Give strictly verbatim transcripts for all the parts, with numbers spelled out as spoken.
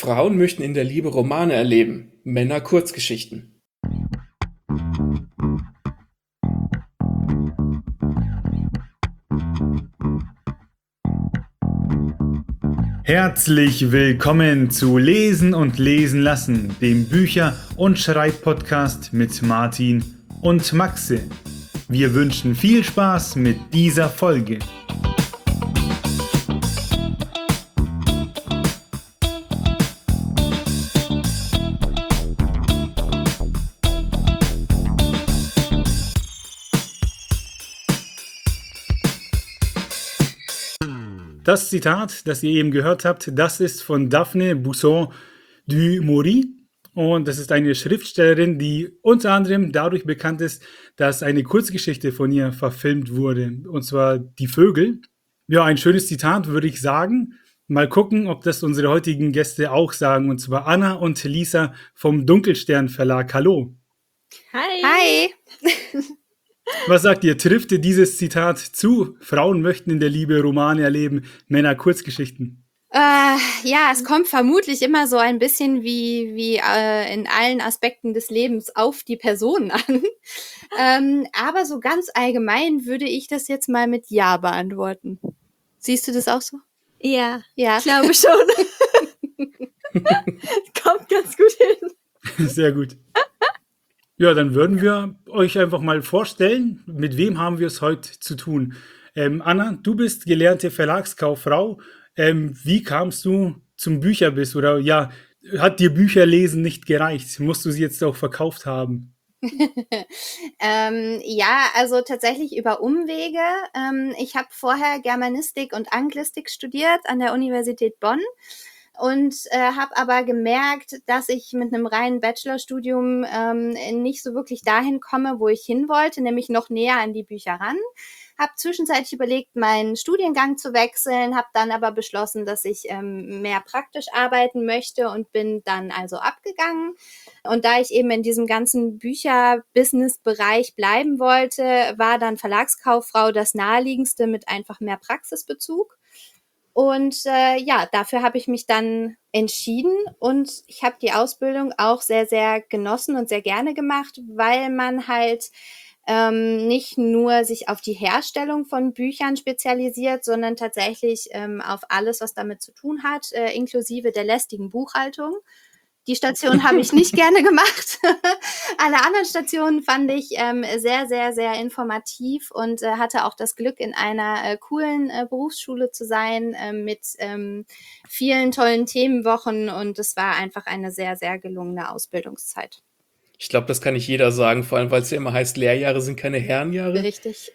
Frauen möchten in der Liebe Romane erleben, Männer Kurzgeschichten. Herzlich willkommen zu Lesen und Lesen lassen, dem Bücher- und Schreibpodcast mit Martin und Maxe. Wir wünschen viel Spaß mit dieser Folge. Das Zitat, das ihr eben gehört habt, das ist von Daphne Busson du Maurier. Und das ist eine Schriftstellerin, die unter anderem dadurch bekannt ist, dass eine Kurzgeschichte von ihr verfilmt wurde. Und zwar Die Vögel. Ja, ein schönes Zitat, würde ich sagen. Mal gucken, ob das unsere heutigen Gäste auch sagen. Und zwar Anna und Lisa vom Dunkelstern Verlag. Hallo. Hi. Hi. Was sagt ihr? Trifft ihr dieses Zitat zu? Frauen möchten in der Liebe Romane erleben, Männer Kurzgeschichten. Äh, ja, es kommt vermutlich immer so ein bisschen wie, wie äh, in allen Aspekten des Lebens auf die Person an. ähm, aber so ganz allgemein würde ich das jetzt mal mit Ja beantworten. Siehst du das auch so? Ja, Ja. ich glaube schon. Kommt ganz gut hin. Sehr gut. Ja, dann würden wir euch einfach mal vorstellen, mit wem haben wir es heute zu tun. Ähm, Anna, du bist gelernte Verlagskauffrau. Ähm, wie kamst du zum Bücherbiss? Oder ja, hat dir Bücherlesen nicht gereicht? Musst du sie jetzt auch verkauft haben? ähm, ja, also tatsächlich über Umwege. Ähm, ich habe vorher Germanistik und Anglistik studiert an der Universität Bonn. Und äh, habe aber gemerkt, dass ich mit einem reinen Bachelorstudium ähm, nicht so wirklich dahin komme, wo ich hin wollte, nämlich noch näher an die Bücher ran. Habe zwischenzeitlich überlegt, meinen Studiengang zu wechseln, habe dann aber beschlossen, dass ich ähm, mehr praktisch arbeiten möchte und bin dann also abgegangen. Und da ich eben in diesem ganzen Bücher-Business-Bereich bleiben wollte, war dann Verlagskauffrau das naheliegendste mit einfach mehr Praxisbezug. Und äh, ja, dafür habe ich mich dann entschieden und ich habe die Ausbildung auch sehr, sehr genossen und sehr gerne gemacht, weil man halt ähm, nicht nur sich auf die Herstellung von Büchern spezialisiert, sondern tatsächlich ähm, auf alles, was damit zu tun hat, äh, inklusive der lästigen Buchhaltung. Die Station habe ich nicht gerne gemacht. Alle anderen Stationen fand ich ähm, sehr, sehr, sehr informativ und äh, hatte auch das Glück, in einer äh, coolen äh, Berufsschule zu sein äh, mit ähm, vielen tollen Themenwochen und es war einfach eine sehr, sehr gelungene Ausbildungszeit. Ich glaube, das kann nicht jeder sagen, vor allem, weil es ja immer heißt, Lehrjahre sind keine Herrenjahre. Richtig.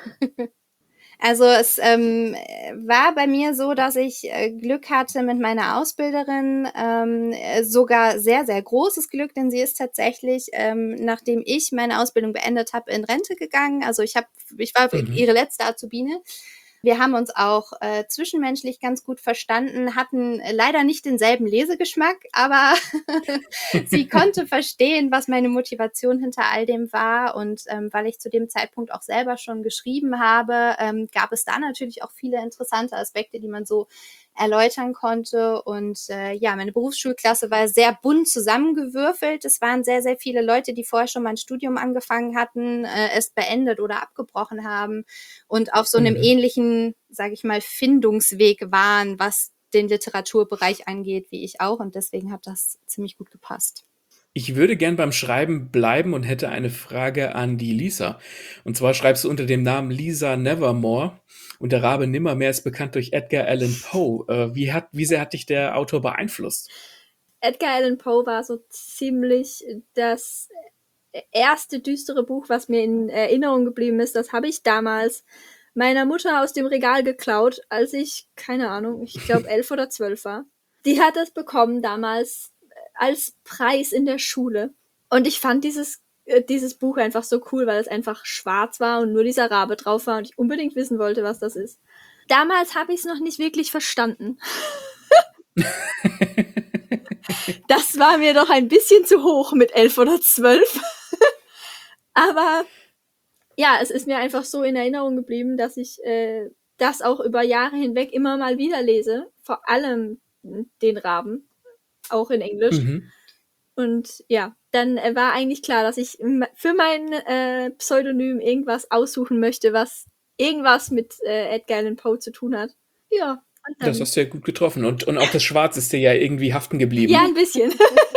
Also es ähm, war bei mir so, dass ich äh, Glück hatte mit meiner Ausbilderin, ähm, sogar sehr, sehr großes Glück, denn sie ist tatsächlich, ähm, nachdem ich meine Ausbildung beendet habe, in Rente gegangen. Also ich, hab, ich war Mhm. ihre letzte Azubine. Wir haben uns auch äh, zwischenmenschlich ganz gut verstanden, hatten leider nicht denselben Lesegeschmack, aber sie konnte verstehen, was meine Motivation hinter all dem war. Und ähm, weil ich zu dem Zeitpunkt auch selber schon geschrieben habe, ähm, gab es da natürlich auch viele interessante Aspekte, die man so erläutern konnte. Und äh, ja, meine Berufsschulklasse war sehr bunt zusammengewürfelt. Es waren sehr, sehr viele Leute, die vorher schon mal ein Studium angefangen hatten, äh, es beendet oder abgebrochen haben und auf so einem Mhm. ähnlichen, sage ich mal, Findungsweg waren, was den Literaturbereich angeht, wie ich auch. Und deswegen hat das ziemlich gut gepasst. Ich würde gern beim Schreiben bleiben und hätte eine Frage an die Lisa. Und zwar schreibst du unter dem Namen Lisa Nevermore und der Rabe Nimmermehr ist bekannt durch Edgar Allan Poe. Äh, wie, hat, wie sehr hat dich der Autor beeinflusst? Edgar Allan Poe war so ziemlich das erste düstere Buch, was mir in Erinnerung geblieben ist. Das habe ich damals meiner Mutter aus dem Regal geklaut, als ich, keine Ahnung, ich glaube elf oder zwölf war. Die hat das bekommen damals als Preis in der Schule. Und ich fand dieses, äh, dieses Buch einfach so cool, weil es einfach schwarz war und nur dieser Rabe drauf war und ich unbedingt wissen wollte, was das ist. Damals habe ich es noch nicht wirklich verstanden. Das war mir doch ein bisschen zu hoch mit elf oder zwölf. Aber ja, es ist mir einfach so in Erinnerung geblieben, dass ich äh, das auch über Jahre hinweg immer mal wieder lese. Vor allem den Raben. auch in Englisch. Mhm. Und ja, dann äh, war eigentlich klar, dass ich m- für mein äh, Pseudonym irgendwas aussuchen möchte, was irgendwas mit äh, Edgar Allan Poe zu tun hat. Ja, und Das dann. hast du ja gut getroffen. Und, und auch das Schwarz ist dir ja irgendwie haften Ja, geblieben. ein bisschen.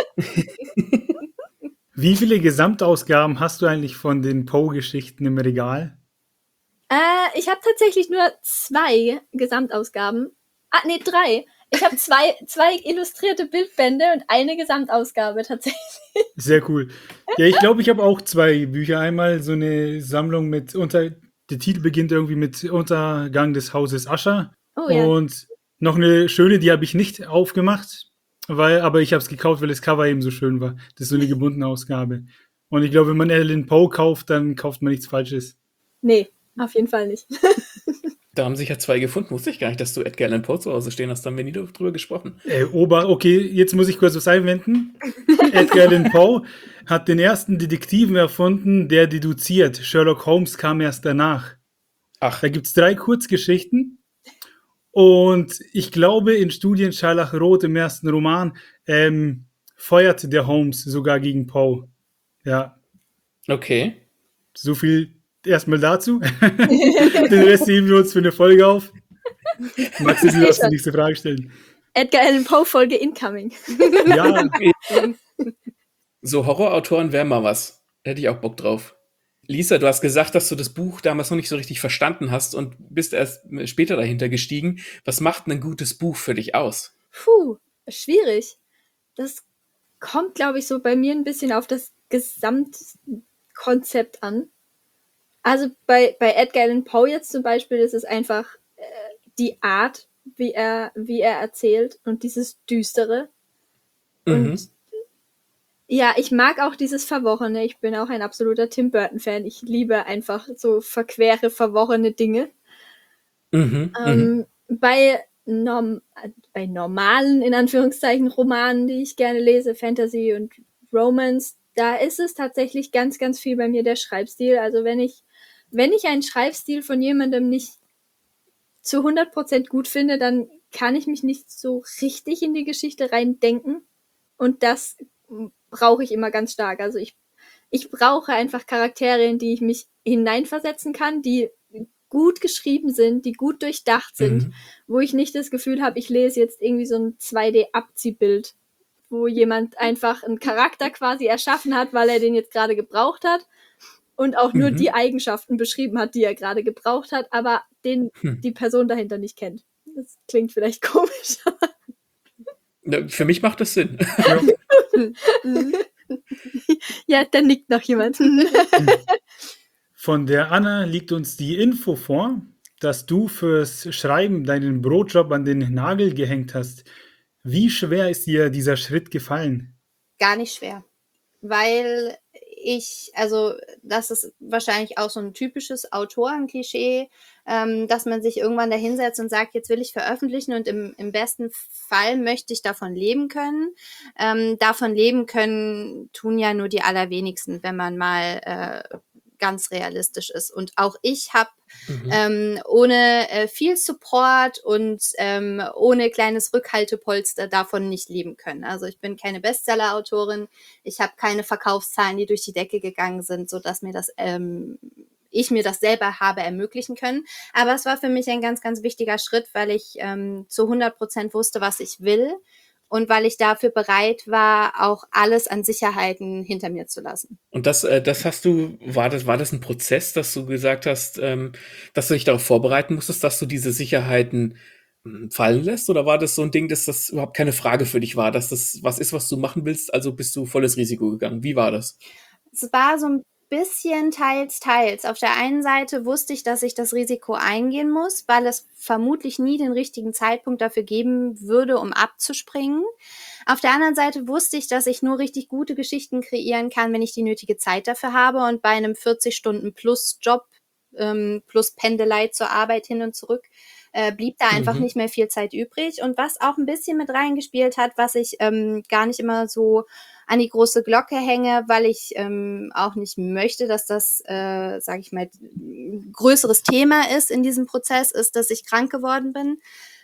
Wie viele Gesamtausgaben hast du eigentlich von den Poe-Geschichten im Regal? Äh, ich habe tatsächlich nur zwei Gesamtausgaben. Ah, nee, drei. Ich habe zwei, zwei illustrierte Bildbände und eine Gesamtausgabe tatsächlich. Sehr cool. Ja, ich glaube, ich habe auch zwei Bücher. Einmal so eine Sammlung mit unter, der Titel beginnt irgendwie mit Untergang des Hauses Usher. Oh ja. Und noch eine schöne, die habe ich nicht aufgemacht, weil, aber ich habe es gekauft, weil das Cover eben so schön war. Das ist so eine gebundene Ausgabe. Und ich glaube, wenn man Allan Poe kauft, dann kauft man nichts Falsches. Nee, auf jeden Fall nicht. Da haben sich ja zwei gefunden. Wusste ich gar nicht, dass du Edgar Allan Poe zu Hause stehen hast. Da haben wir nie drüber gesprochen. Äh, Ober, okay, jetzt muss ich kurz was einwenden. Edgar Allan Poe hat den ersten Detektiven erfunden, der deduziert. Sherlock Holmes kam erst danach. Ach, Da gibt es drei Kurzgeschichten. Und ich glaube, in Studien Scharlachrot im ersten Roman ähm, feuert der Holmes sogar gegen Poe. Ja, okay. so viel erstmal dazu. Den Rest heben wir uns für eine Folge auf. Magst du dir was die nächste Frage stellen? Edgar Allan Poe Folge incoming. Ja, So Horrorautoren wären mal was. Hätte ich auch Bock drauf. Lisa, du hast gesagt, dass du das Buch damals noch nicht so richtig verstanden hast und bist erst später dahinter gestiegen. Was macht denn ein gutes Buch für dich aus? Puh, schwierig. Das kommt, glaube ich, so bei mir ein bisschen auf das Gesamtkonzept an. Also bei, bei Edgar Allan Poe jetzt zum Beispiel ist es einfach äh, die Art, wie er, wie er erzählt und dieses Düstere. Und Mhm. ja, ich mag auch dieses Verworrene. Ich bin auch ein absoluter Tim Burton-Fan. Ich liebe einfach so verquere, verworrene Dinge. Mhm. Mhm. Ähm, bei, norm bei normalen, in Anführungszeichen, Romanen, die ich gerne lese, Fantasy und Romance, da ist es tatsächlich ganz, ganz viel bei mir der Schreibstil. Also wenn ich, wenn ich einen Schreibstil von jemandem nicht zu hundert Prozent gut finde, dann kann ich mich nicht so richtig in die Geschichte reindenken. Und das brauche ich immer ganz stark. Also ich, ich brauche einfach Charaktere, in die ich mich hineinversetzen kann, die gut geschrieben sind, die gut durchdacht sind, Mhm. wo ich nicht das Gefühl habe, ich lese jetzt irgendwie so ein zwei D-Abziehbild, wo jemand einfach einen Charakter quasi erschaffen hat, weil er den jetzt gerade gebraucht hat und auch nur Mhm. die Eigenschaften beschrieben hat, die er gerade gebraucht hat, aber den Hm. die Person dahinter nicht kennt. Das klingt vielleicht komisch. Ja, für mich macht das Sinn. ja. Ja, da nickt noch jemand. Von der Anna liegt uns die Info vor, dass du fürs Schreiben deinen Brotjob an den Nagel gehängt hast. Wie schwer ist dir dieser Schritt gefallen? Gar nicht schwer. Weil ich, also das ist wahrscheinlich auch so ein typisches Autorenklischee, ähm, dass man sich irgendwann da hinsetzt und sagt, jetzt will ich veröffentlichen und im, im besten Fall möchte ich davon leben können. Ähm, davon leben können tun ja nur die allerwenigsten, wenn man mal äh, ganz realistisch ist. Und auch ich habe Mhm. ähm, ohne äh, viel Support und ähm, ohne kleines Rückhaltepolster davon nicht leben können. Also ich bin keine Bestseller-Autorin, ich habe keine Verkaufszahlen, die durch die Decke gegangen sind, sodass mir das ähm, ich mir das selber habe ermöglichen können. Aber es war für mich ein ganz, ganz wichtiger Schritt, weil ich ähm, zu hundert Prozent wusste, was ich will und weil ich dafür bereit war, auch alles an Sicherheiten hinter mir zu lassen. Und das, äh, das hast du, war das, war das ein Prozess, dass du gesagt hast, ähm, dass du dich darauf vorbereiten musstest, dass du diese Sicherheiten mh, fallen lässt? Oder war das so ein Ding, dass das überhaupt keine Frage für dich war, dass das was ist, was du machen willst, also bist du volles Risiko gegangen? Wie war das? Es war so ein bisschen teils, teils. Auf der einen Seite wusste ich, dass ich das Risiko eingehen muss, weil es vermutlich nie den richtigen Zeitpunkt dafür geben würde, um abzuspringen. Auf der anderen Seite wusste ich, dass ich nur richtig gute Geschichten kreieren kann, wenn ich die nötige Zeit dafür habe. Und bei einem vierzig Stunden plus Job, ähm, plus Pendelei zur Arbeit hin und zurück, äh, blieb da einfach Mhm. nicht mehr viel Zeit übrig. Und was auch ein bisschen mit reingespielt hat, was ich ähm, gar nicht immer so an die große Glocke hänge, weil ich ähm, auch nicht möchte, dass das, äh, sage ich mal, ein größeres Thema ist in diesem Prozess, ist, dass ich krank geworden bin.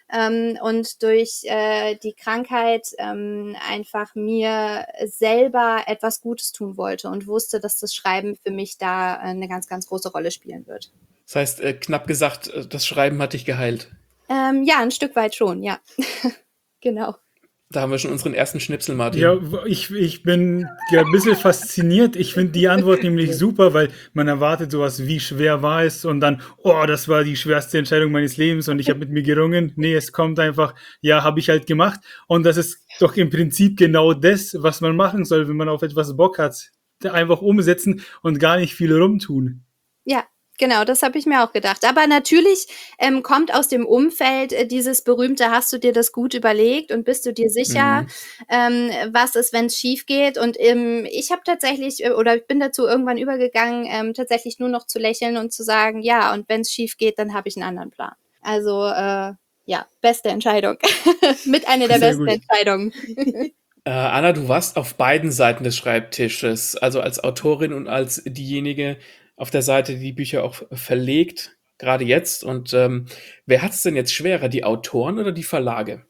ähm, und durch äh, die Krankheit ähm, einfach mir selber etwas Gutes tun wollte und wusste, dass das Schreiben für mich da äh, eine ganz, ganz große Rolle spielen wird. Das heißt, äh, knapp gesagt, äh, das Schreiben hat dich geheilt. Ähm, ja, ein Stück weit schon, ja. Genau. Da haben wir schon unseren ersten Schnipsel, Martin. Ja, ich, ich bin ja ein bisschen fasziniert. Ich finde die Antwort nämlich super, weil man erwartet sowas, wie schwer war es und dann, oh, das war die schwerste Entscheidung meines Lebens und ich habe mit mir gerungen. Nee, es kommt einfach, ja, habe ich halt gemacht. Und das ist doch im Prinzip genau das, was man machen soll, wenn man auf etwas Bock hat. Einfach umsetzen und gar nicht viel rumtun. Ja, genau, das habe ich mir auch gedacht. Aber natürlich ähm, kommt aus dem Umfeld äh, dieses berühmte, hast du dir das gut überlegt und bist du dir sicher, Mhm. ähm, was ist, wenn es schief geht? Und ähm, ich habe tatsächlich, äh, oder ich bin dazu irgendwann übergegangen, ähm, tatsächlich nur noch zu lächeln und zu sagen, ja, und wenn es schief geht, dann habe ich einen anderen Plan. Also, äh, ja, beste Entscheidung. Mit einer der Sehr besten gut. Entscheidungen. Äh, Anna, du warst auf beiden Seiten des Schreibtisches, also als Autorin und als diejenige auf der Seite, die die Bücher auch verlegt, gerade jetzt. Und ähm, wer hat es denn jetzt schwerer, die Autoren oder die Verlage?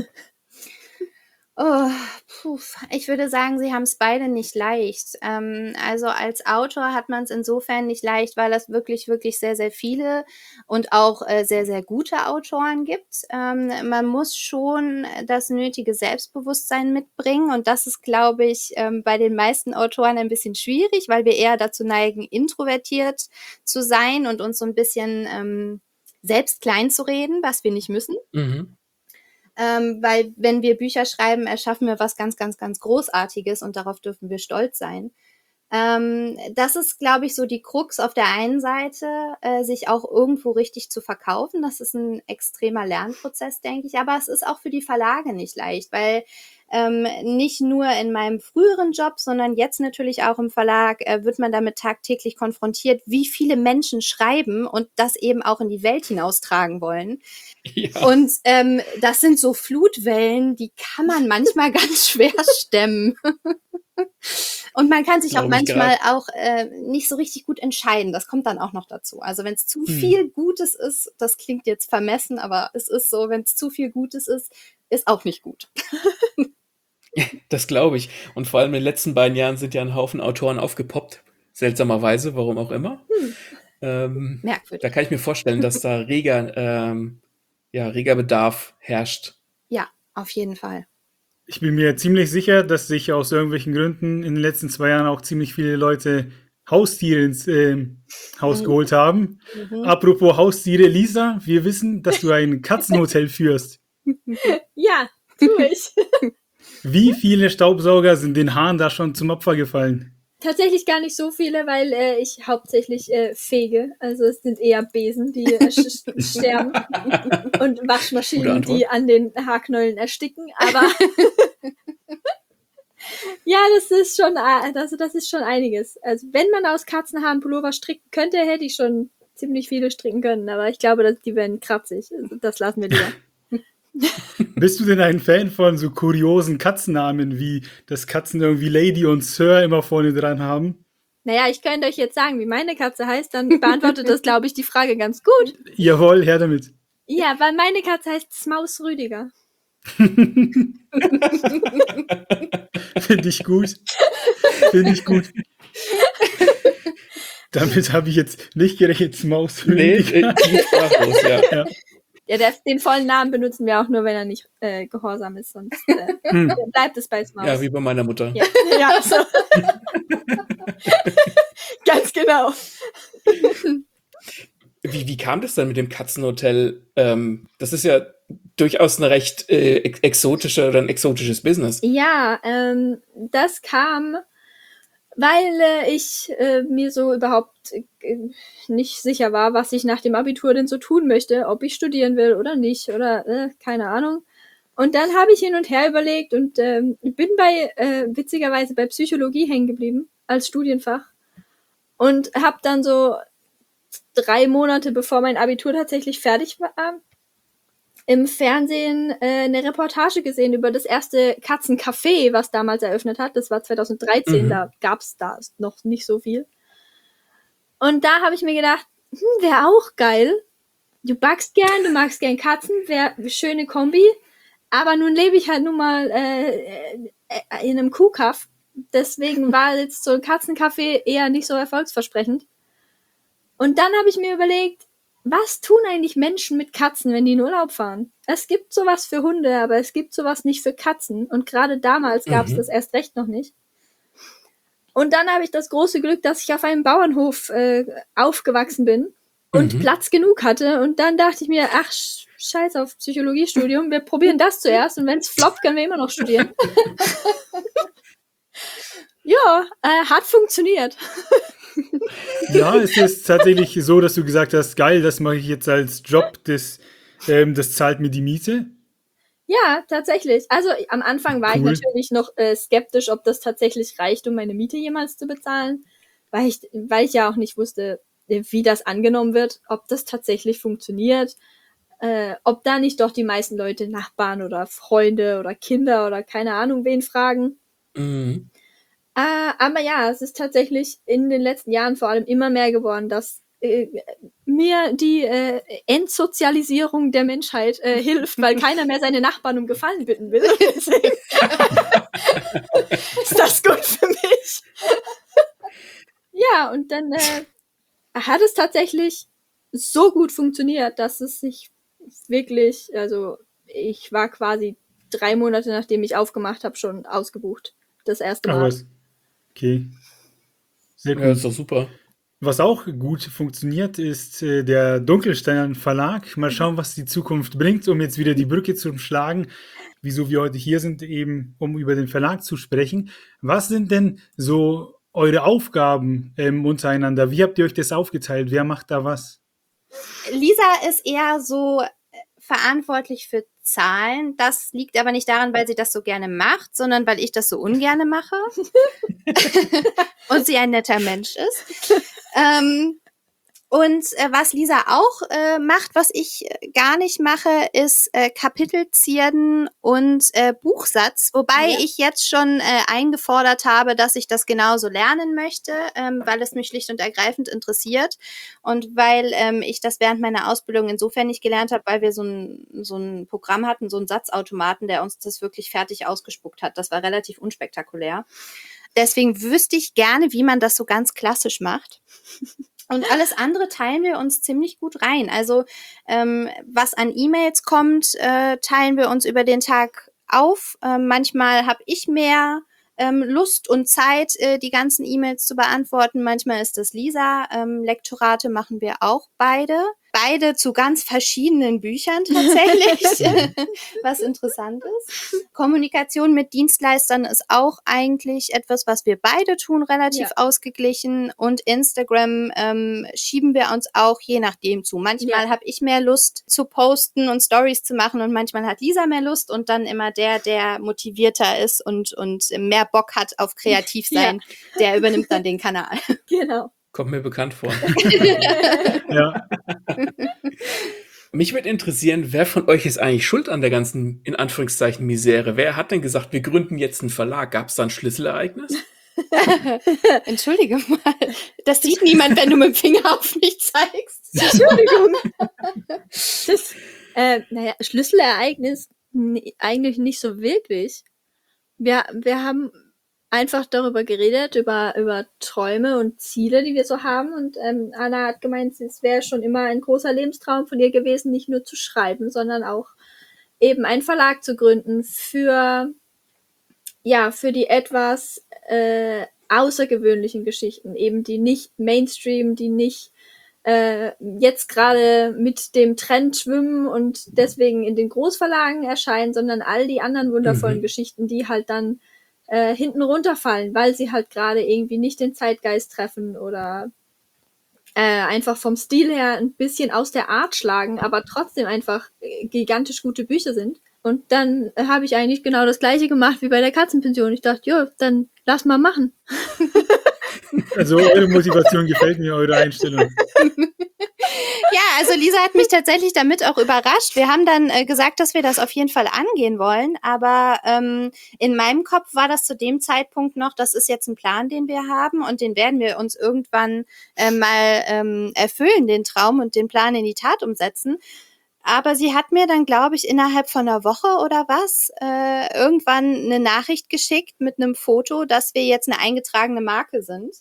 Oh, puh, ich würde sagen, sie haben es beide nicht leicht. Ähm, also als Autor hat man es insofern nicht leicht, weil es wirklich, wirklich sehr, sehr viele und auch äh, sehr, sehr gute Autoren gibt. Ähm, man muss schon das nötige Selbstbewusstsein mitbringen und das ist, glaube ich, ähm, bei den meisten Autoren ein bisschen schwierig, weil wir eher dazu neigen, introvertiert zu sein und uns so ein bisschen ähm, selbst klein zu reden, was wir nicht müssen. Mhm. Ähm, weil wenn wir Bücher schreiben, erschaffen wir was ganz, ganz, ganz Großartiges und darauf dürfen wir stolz sein. Ähm, das ist, glaube ich, so die Krux auf der einen Seite, äh, sich auch irgendwo richtig zu verkaufen. Das ist ein extremer Lernprozess, denke ich. Aber es ist auch für die Verlage nicht leicht, weil ähm, nicht nur in meinem früheren Job, sondern jetzt natürlich auch im Verlag äh, wird man damit tagtäglich konfrontiert, wie viele Menschen schreiben und das eben auch in die Welt hinaustragen wollen. Ja. Und ähm, das sind so Flutwellen, die kann man manchmal ganz schwer stemmen. Und man kann sich auch Glaube ich manchmal grad. auch äh, nicht so richtig gut entscheiden. Das kommt dann auch noch dazu. Also wenn es zu Hm. viel Gutes ist, das klingt jetzt vermessen, aber es ist so, wenn es zu viel Gutes ist, ist auch nicht gut. Das glaube ich. Und vor allem in den letzten beiden Jahren sind ja ein Haufen Autoren aufgepoppt. Seltsamerweise, warum auch immer. Hm. Ähm, Merkwürdig. da kann ich mir vorstellen, dass da reger, ähm, ja, reger Bedarf herrscht. Ja, auf jeden Fall. Ich bin mir ziemlich sicher, dass sich aus irgendwelchen Gründen in den letzten zwei Jahren auch ziemlich viele Leute Haustiere ins äh, Haus Mhm. geholt haben. Mhm. Apropos Haustiere, Lisa, wir wissen, dass du ein Katzenhotel führst. Ja, tue ich. Wie viele Staubsauger sind den Haaren da schon zum Opfer gefallen? Tatsächlich gar nicht so viele, weil äh, ich hauptsächlich äh, fege. Also es sind eher Besen, die äh, sch sterben und Gute Waschmaschinen, Antwort. die an den Haarknäulen ersticken. Aber ja, das ist schon, äh, also das ist schon einiges. Also wenn man aus Katzenhaaren Pullover stricken könnte, hätte ich schon ziemlich viele stricken können. Aber ich glaube, dass die werden kratzig. Also das lassen wir lieber. Bist du denn ein Fan von so kuriosen Katzennamen, wie das Katzen irgendwie Lady und Sir immer vorne dran haben? Naja, ich könnte euch jetzt sagen, wie meine Katze heißt, dann beantwortet das, glaube ich, die Frage ganz gut. Jawohl, her damit. Ja, weil meine Katze heißt Smaus Rüdiger. Finde ich gut. Finde ich gut. Damit habe ich jetzt nicht gerechnet, Maus. Nee, äh, ich bin sprachlos, ja. Ja. Ja, der, den vollen Namen benutzen wir auch nur, wenn er nicht äh, gehorsam ist, sonst äh, Hm. dann bleibt es bei Smaus. Ja, wie bei meiner Mutter. Ja, ja so. Ganz genau. Wie, wie kam das denn mit dem Katzenhotel? Ähm, das ist ja durchaus eine recht äh, ex exotische oder ein exotisches Business. Ja, ähm, das kam, weil äh, ich äh, mir so überhaupt äh, nicht sicher war, was ich nach dem Abitur denn so tun möchte, ob ich studieren will oder nicht oder äh, keine Ahnung. Und dann habe ich hin und her überlegt und ähm, bin bei äh, witzigerweise bei Psychologie hängen geblieben als Studienfach und habe dann so drei Monate bevor mein Abitur tatsächlich fertig war, im Fernsehen äh, eine Reportage gesehen über das erste Katzencafé, was damals eröffnet hat. Das war zweitausenddreizehn, Mhm. da gab's da noch nicht so viel. Und da habe ich mir gedacht, hm, wäre auch geil, du backst gern, du magst gern Katzen, wäre eine schöne Kombi. Aber nun lebe ich halt nun mal äh, äh, in einem Kuhkaff. Deswegen war jetzt so ein Katzenkaffee eher nicht so erfolgsversprechend. Und dann habe ich mir überlegt, was tun eigentlich Menschen mit Katzen, wenn die in Urlaub fahren? Es gibt sowas für Hunde, aber es gibt sowas nicht für Katzen. Und gerade damals gab es Mhm. das erst recht noch nicht. Und dann habe ich das große Glück, dass ich auf einem Bauernhof äh, aufgewachsen bin und Mhm. Platz genug hatte. Und dann dachte ich mir, ach, sch- scheiß auf Psychologiestudium, wir probieren das zuerst und wenn es floppt, können wir immer noch studieren. Ja, äh, hat funktioniert. Ja, es ist tatsächlich so, dass du gesagt hast, geil, das mache ich jetzt als Job, das, ähm, das zahlt mir die Miete. Ja, tatsächlich. Also am Anfang war ich Cool. natürlich noch äh, skeptisch, ob das tatsächlich reicht, um meine Miete jemals zu bezahlen, weil ich, weil ich ja auch nicht wusste, äh, wie das angenommen wird, ob das tatsächlich funktioniert, äh, ob da nicht doch die meisten Leute Nachbarn oder Freunde oder Kinder oder keine Ahnung wen fragen. Mhm. Äh, aber ja, es ist tatsächlich in den letzten Jahren vor allem immer mehr geworden, dass äh, mir die äh, Entsozialisierung der Menschheit äh, hilft, weil keiner mehr seine Nachbarn um Gefallen bitten will. Deswegen ist das gut für mich. Ja, und dann äh, hat es tatsächlich so gut funktioniert, dass es sich wirklich, also ich war quasi drei Monate, nachdem ich aufgemacht habe, schon ausgebucht. Das erste Aber Mal. es, okay, sehr Ja, ist cool. doch super. Was auch gut funktioniert, ist äh, der Dunkelstern Verlag. Mal schauen, was die Zukunft bringt, um jetzt wieder die Brücke zu schlagen, wieso wir heute hier sind, eben um über den Verlag zu sprechen. Was sind denn so eure Aufgaben ähm, untereinander? Wie habt ihr euch das aufgeteilt? Wer macht da was? Lisa ist eher so äh, verantwortlich für Zahlen. Das liegt aber nicht daran, weil sie das so gerne macht, sondern weil ich das so ungerne mache. Und sie ein netter Mensch ist. Ähm, und äh, was Lisa auch äh, macht, was ich äh, gar nicht mache, ist äh, Kapitelzierden und äh, Buchsatz. Wobei Ja. ich jetzt schon äh, eingefordert habe, dass ich das genauso lernen möchte, ähm, weil es mich schlicht und ergreifend interessiert. Und weil ähm, ich das während meiner Ausbildung insofern nicht gelernt habe, weil wir so ein, so ein Programm hatten, so einen Satzautomaten, der uns das wirklich fertig ausgespuckt hat. Das war relativ unspektakulär. Deswegen wüsste ich gerne, wie man das so ganz klassisch macht. Und alles andere teilen wir uns ziemlich gut rein. Also ähm, was an E-Mails kommt, äh, teilen wir uns über den Tag auf. Ähm, manchmal habe ich mehr ähm, Lust und Zeit, äh, die ganzen E-Mails zu beantworten. Manchmal ist das Lisa. Ähm, Lektorate machen wir auch beide. Beide zu ganz verschiedenen Büchern tatsächlich, was interessant ist. Kommunikation mit Dienstleistern ist auch eigentlich etwas, was wir beide tun, relativ Ja. ausgeglichen. Und Instagram ähm, schieben wir uns auch je nachdem zu. Manchmal Ja. habe ich mehr Lust zu posten und Stories zu machen und manchmal hat Lisa mehr Lust und dann immer der, der motivierter ist und, und mehr Bock hat auf kreativ sein, der übernimmt dann den Kanal. Genau. Kommt mir bekannt vor. Ja, Mich würde interessieren, wer von euch ist eigentlich schuld an der ganzen, in Anführungszeichen, Misere? Wer hat denn gesagt, wir gründen jetzt einen Verlag? Gab es da ein Schlüsselereignis? Entschuldige mal, das sieht niemand, wenn du mit dem Finger auf mich zeigst. Entschuldigung. Das, äh, naja, Schlüsselereignis n- eigentlich nicht so wirklich. Wir, wir haben einfach darüber geredet, über, über Träume und Ziele, die wir so haben. Und ähm, Anna hat gemeint, es wäre schon immer ein großer Lebenstraum von ihr gewesen, nicht nur zu schreiben, sondern auch eben einen Verlag zu gründen für, ja, für die etwas äh, außergewöhnlichen Geschichten, eben die nicht Mainstream, die nicht äh, jetzt gerade mit dem Trend schwimmen und deswegen in den Großverlagen erscheinen, sondern all die anderen wundervollen Mhm. Geschichten, die halt dann äh, hinten runterfallen, weil sie halt gerade irgendwie nicht den Zeitgeist treffen oder äh, einfach vom Stil her ein bisschen aus der Art schlagen, aber trotzdem einfach äh, gigantisch gute Bücher sind. Und dann äh, habe ich eigentlich genau das gleiche gemacht wie bei der Katzenpension. Ich dachte, jo, dann lass mal machen. also eure Motivation gefällt mir, eure Einstellung. Ja, also Lisa hat mich tatsächlich damit auch überrascht. Wir haben dann äh, gesagt, dass wir das auf jeden Fall angehen wollen, aber ähm, in meinem Kopf war das zu dem Zeitpunkt noch, das ist jetzt ein Plan, den wir haben und den werden wir uns irgendwann äh, mal ähm, erfüllen, den Traum und den Plan in die Tat umsetzen. Aber sie hat mir dann, glaube ich, innerhalb von einer Woche oder was äh, irgendwann eine Nachricht geschickt mit einem Foto, dass wir jetzt eine eingetragene Marke sind.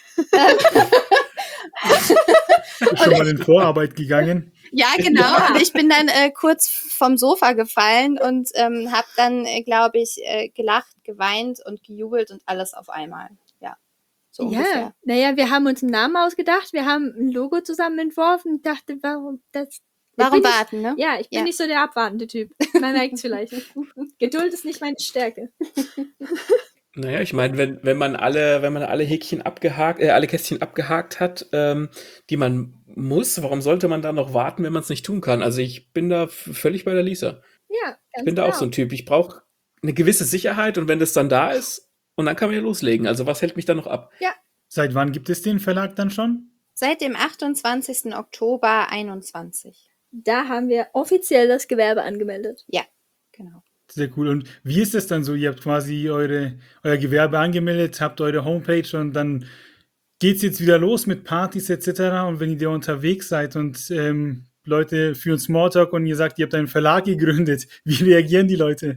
Schon mal in Vorarbeit gegangen. Ja, genau. Ja. Und ich bin dann äh, kurz vom Sofa gefallen und ähm, habe dann, äh, glaube ich, äh, gelacht, geweint und gejubelt und alles auf einmal. Ja, so ja, ungefähr. Naja, wir haben uns einen Namen ausgedacht, wir haben ein Logo zusammen entworfen und dachte, warum das... Warum warten, ne? Ja, ich bin ja. nicht so der abwartende Typ. Man merkt es vielleicht. Geduld ist nicht meine Stärke. Naja, ich meine, wenn, wenn man alle, wenn man alle Häkchen abgehakt, äh, alle Kästchen abgehakt hat, ähm, die man muss, warum sollte man da noch warten, wenn man es nicht tun kann? Also ich bin da f- völlig bei der Lisa. Ja, ganz Ich bin da genau. auch so ein Typ. Ich brauche eine gewisse Sicherheit und wenn das dann da ist, und dann kann man ja loslegen. Also was hält mich da noch ab? Ja. Seit wann gibt es den Verlag dann schon? Seit dem achtundzwanzigsten Oktober einundzwanzig. Da haben wir offiziell das Gewerbe angemeldet. Ja, genau. Sehr cool. Und wie ist es dann so? Ihr habt quasi eure, euer Gewerbe angemeldet, habt eure Homepage und dann geht es jetzt wieder los mit Partys et cetera. Und wenn ihr unterwegs seid und ähm, Leute führen Smalltalk und ihr sagt, ihr habt einen Verlag gegründet, wie reagieren die Leute?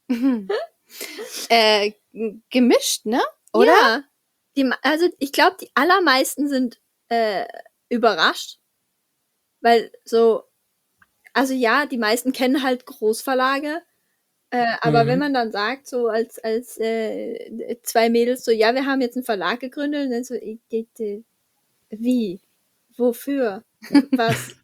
äh, gemischt, ne? Oder? Ja. Die, also ich glaube, die allermeisten sind äh, überrascht, weil so, also ja, die meisten kennen halt Großverlage, äh, aber Mhm. wenn man dann sagt, so als als äh, zwei Mädels so, ja, wir haben jetzt einen Verlag gegründet, und dann so, ich, ich, ich, wie, wofür, was?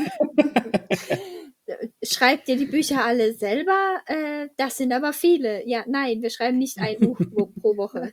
Schreibt ihr die Bücher alle selber? Äh, das sind aber viele. Ja, nein, wir schreiben nicht ein Buch wo- pro Woche.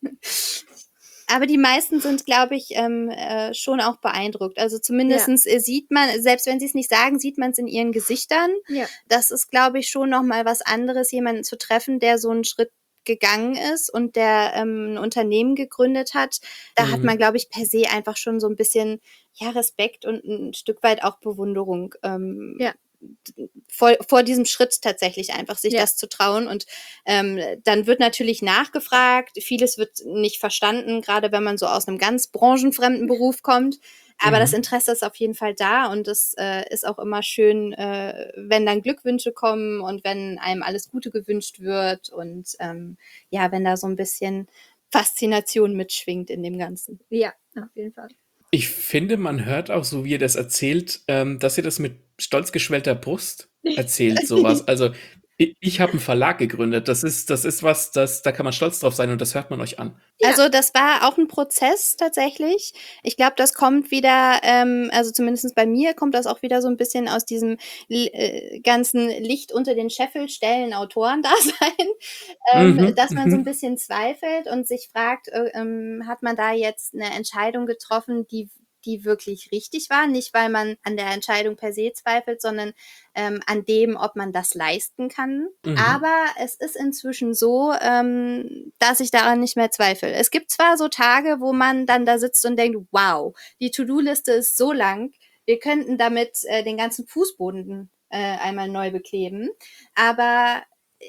Aber die meisten sind, glaube ich, ähm, äh, schon auch beeindruckt. Also zumindestens äh, sieht man, selbst wenn sie es nicht sagen, sieht man es in ihren Gesichtern. Ja. Das ist, glaube ich, schon nochmal was anderes, jemanden zu treffen, der so einen Schritt gegangen ist und der ähm, ein Unternehmen gegründet hat. Da Mhm. hat man, glaube ich, per se einfach schon so ein bisschen ja Respekt und ein Stück weit auch Bewunderung ähm, Ja. vor, vor diesem Schritt tatsächlich einfach, sich Ja. das zu trauen. Und ähm, dann wird natürlich nachgefragt. Vieles wird nicht verstanden, gerade wenn man so aus einem ganz branchenfremden Beruf kommt. Aber Mhm. das Interesse ist auf jeden Fall da und es äh, ist auch immer schön, äh, wenn dann Glückwünsche kommen und wenn einem alles Gute gewünscht wird und ähm, ja, wenn da so ein bisschen Faszination mitschwingt in dem Ganzen. Ja, auf jeden Fall. Ich finde, man hört auch, so wie ihr das erzählt, ähm, dass ihr das mit stolz geschwellter Brust erzählt, sowas. Also ich, ich habe einen Verlag gegründet. Das ist, das ist was, das, da kann man stolz drauf sein und das hört man euch an. Ja. Also das war auch ein Prozess tatsächlich. Ich glaube, das kommt wieder, ähm, also zumindest bei mir kommt das auch wieder so ein bisschen aus diesem äh, ganzen Licht unter den Scheffel stellen Autorendasein, ähm, Mhm, dass man so ein mhm. bisschen zweifelt und sich fragt, äh, ähm, hat man da jetzt eine Entscheidung getroffen, die die wirklich richtig war, nicht weil man an der Entscheidung per se zweifelt, sondern ähm, an dem, ob man das leisten kann. Mhm. Aber es ist inzwischen so, ähm, dass ich daran nicht mehr zweifle. Es gibt zwar so Tage, wo man dann da sitzt und denkt, wow, die To-Do-Liste ist so lang, wir könnten damit äh, den ganzen Fußboden äh, einmal neu bekleben, aber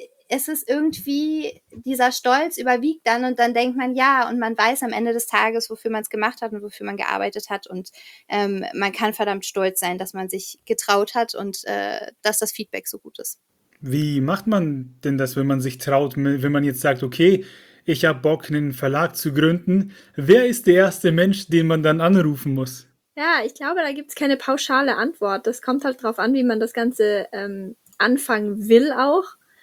es ist irgendwie, dieser Stolz überwiegt dann und dann denkt man, ja, und man weiß am Ende des Tages, wofür man es gemacht hat und wofür man gearbeitet hat und ähm, man kann verdammt stolz sein, dass man sich getraut hat und äh, dass das Feedback so gut ist. Wie macht man denn das, wenn man sich traut, wenn man jetzt sagt, okay, ich habe Bock, einen Verlag zu gründen? Wer ist der erste Mensch, den man dann anrufen muss? Ja, ich glaube, da gibt's keine pauschale Antwort. Das kommt halt drauf an, wie man das Ganze ähm, anfangen will auch.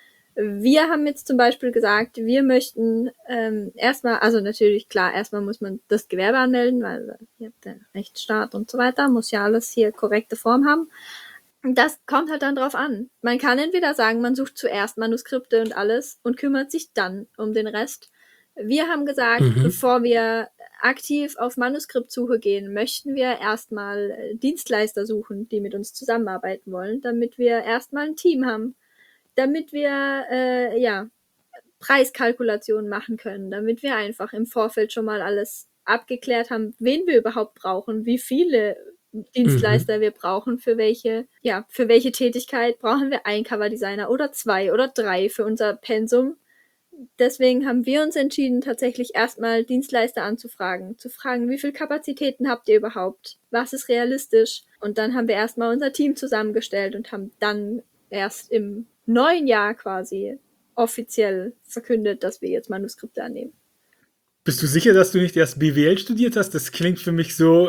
Wir haben jetzt zum Beispiel gesagt, wir möchten ähm, erstmal, also natürlich klar, erstmal muss man das Gewerbe anmelden, weil ihr habt den Rechtsstaat und so weiter, muss ja alles hier korrekte Form haben. Und das kommt halt dann drauf an. Man kann entweder sagen, man sucht zuerst Manuskripte und alles und kümmert sich dann um den Rest. Wir haben gesagt, Mhm. bevor wir aktiv auf Manuskriptsuche gehen, möchten wir erstmal äh, Dienstleister suchen, die mit uns zusammenarbeiten wollen, damit wir erstmal ein Team haben, damit wir äh, ja Preiskalkulationen machen können, damit wir einfach im Vorfeld schon mal alles abgeklärt haben, wen wir überhaupt brauchen, wie viele Dienstleister wir brauchen, für welche, ja, für welche Tätigkeit brauchen wir einen Coverdesigner oder zwei oder drei für unser Pensum. Deswegen haben wir uns entschieden, tatsächlich erstmal Dienstleister anzufragen, zu fragen, wie viele Kapazitäten habt ihr überhaupt? Was ist realistisch? Und dann haben wir erstmal unser Team zusammengestellt und haben dann erst im neuen Jahr quasi offiziell verkündet, dass wir jetzt Manuskripte annehmen. Bist du sicher, dass du nicht erst B W L studiert hast? Das klingt für mich so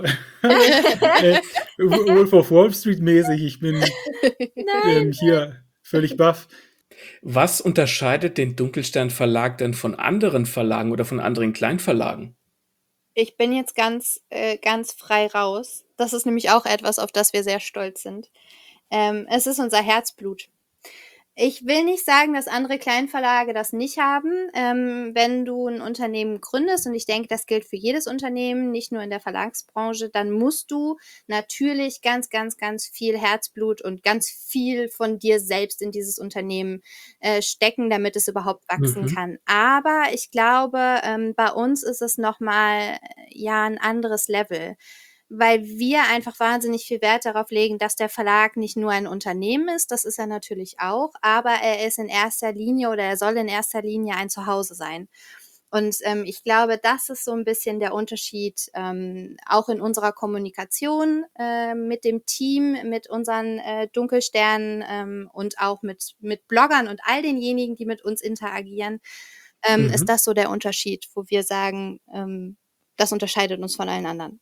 äh, Wolf of Wall Street mäßig. Ich bin ähm, hier völlig baff. Was unterscheidet den Dunkelstern Verlag denn von anderen Verlagen oder von anderen Kleinverlagen? Ich bin jetzt ganz, äh, ganz frei raus. Das ist nämlich auch etwas, auf das wir sehr stolz sind. Ähm, es ist unser Herzblut. Ich will nicht sagen, dass andere Kleinverlage das nicht haben. Ähm, wenn du ein Unternehmen gründest, und ich denke, das gilt für jedes Unternehmen, nicht nur in der Verlagsbranche, dann musst du natürlich ganz, ganz, ganz viel Herzblut und ganz viel von dir selbst in dieses Unternehmen äh, stecken, damit es überhaupt wachsen Mhm. kann. Aber ich glaube, ähm, bei uns ist es nochmal ja ein anderes Level, weil wir einfach wahnsinnig viel Wert darauf legen, dass der Verlag nicht nur ein Unternehmen ist, das ist er natürlich auch, aber er ist in erster Linie oder er soll in erster Linie ein Zuhause sein. Und ähm, ich glaube, das ist so ein bisschen der Unterschied, ähm, auch in unserer Kommunikation äh, mit dem Team, mit unseren äh, Dunkelsternen ähm, und auch mit, mit Bloggern und all denjenigen, die mit uns interagieren, ähm, Mhm. ist das so der Unterschied, wo wir sagen, ähm, das unterscheidet uns von allen anderen.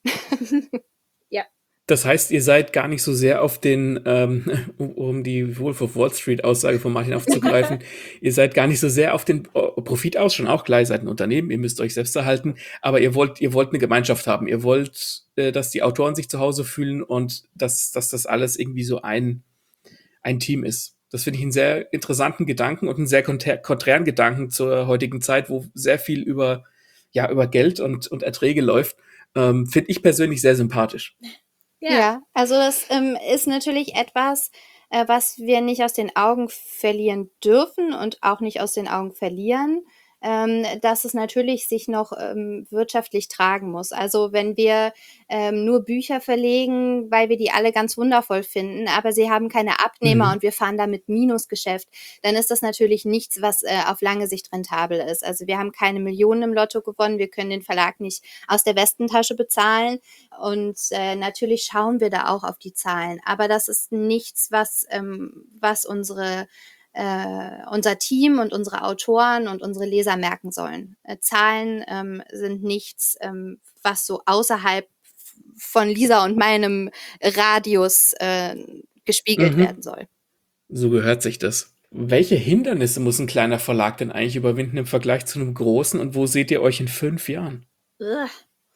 Ja. Das heißt, ihr seid gar nicht so sehr auf den, ähm, um die Wolf of Wall Street Aussage von Martin aufzugreifen, ihr seid gar nicht so sehr auf den äh, Profit aus, schon auch klar, ihr seid ein Unternehmen, ihr müsst euch selbst erhalten, aber ihr wollt, ihr wollt eine Gemeinschaft haben, ihr wollt, äh, dass die Autoren sich zu Hause fühlen und dass, dass das alles irgendwie so ein, ein Team ist. Das finde ich einen sehr interessanten Gedanken und einen sehr konträ- konträren Gedanken zur heutigen Zeit, wo sehr viel über, ja, über Geld und, und Erträge läuft. Ähm, finde ich persönlich sehr sympathisch. Ja, ja, also es ähm, ist natürlich etwas, äh, was wir nicht aus den Augen verlieren dürfen und auch nicht aus den Augen verlieren, ähm, dass es natürlich sich noch ähm, wirtschaftlich tragen muss. Also wenn wir ähm, nur Bücher verlegen, weil wir die alle ganz wundervoll finden, aber sie haben keine Abnehmer Mhm. und wir fahren damit Minusgeschäft, dann ist das natürlich nichts, was äh, auf lange Sicht rentabel ist. Also wir haben keine Millionen im Lotto gewonnen, wir können den Verlag nicht aus der Westentasche bezahlen und äh, natürlich schauen wir da auch auf die Zahlen, aber das ist nichts, was, ähm, was unsere äh, unser Team und unsere Autoren und unsere Leser merken sollen. Äh, Zahlen ähm, sind nichts, ähm, was so außerhalb von Lisa und meinem Radius äh, gespiegelt Mhm. werden soll. So gehört sich das. Welche Hindernisse muss ein kleiner Verlag denn eigentlich überwinden im Vergleich zu einem großen und wo seht ihr euch in fünf Jahren? Ugh.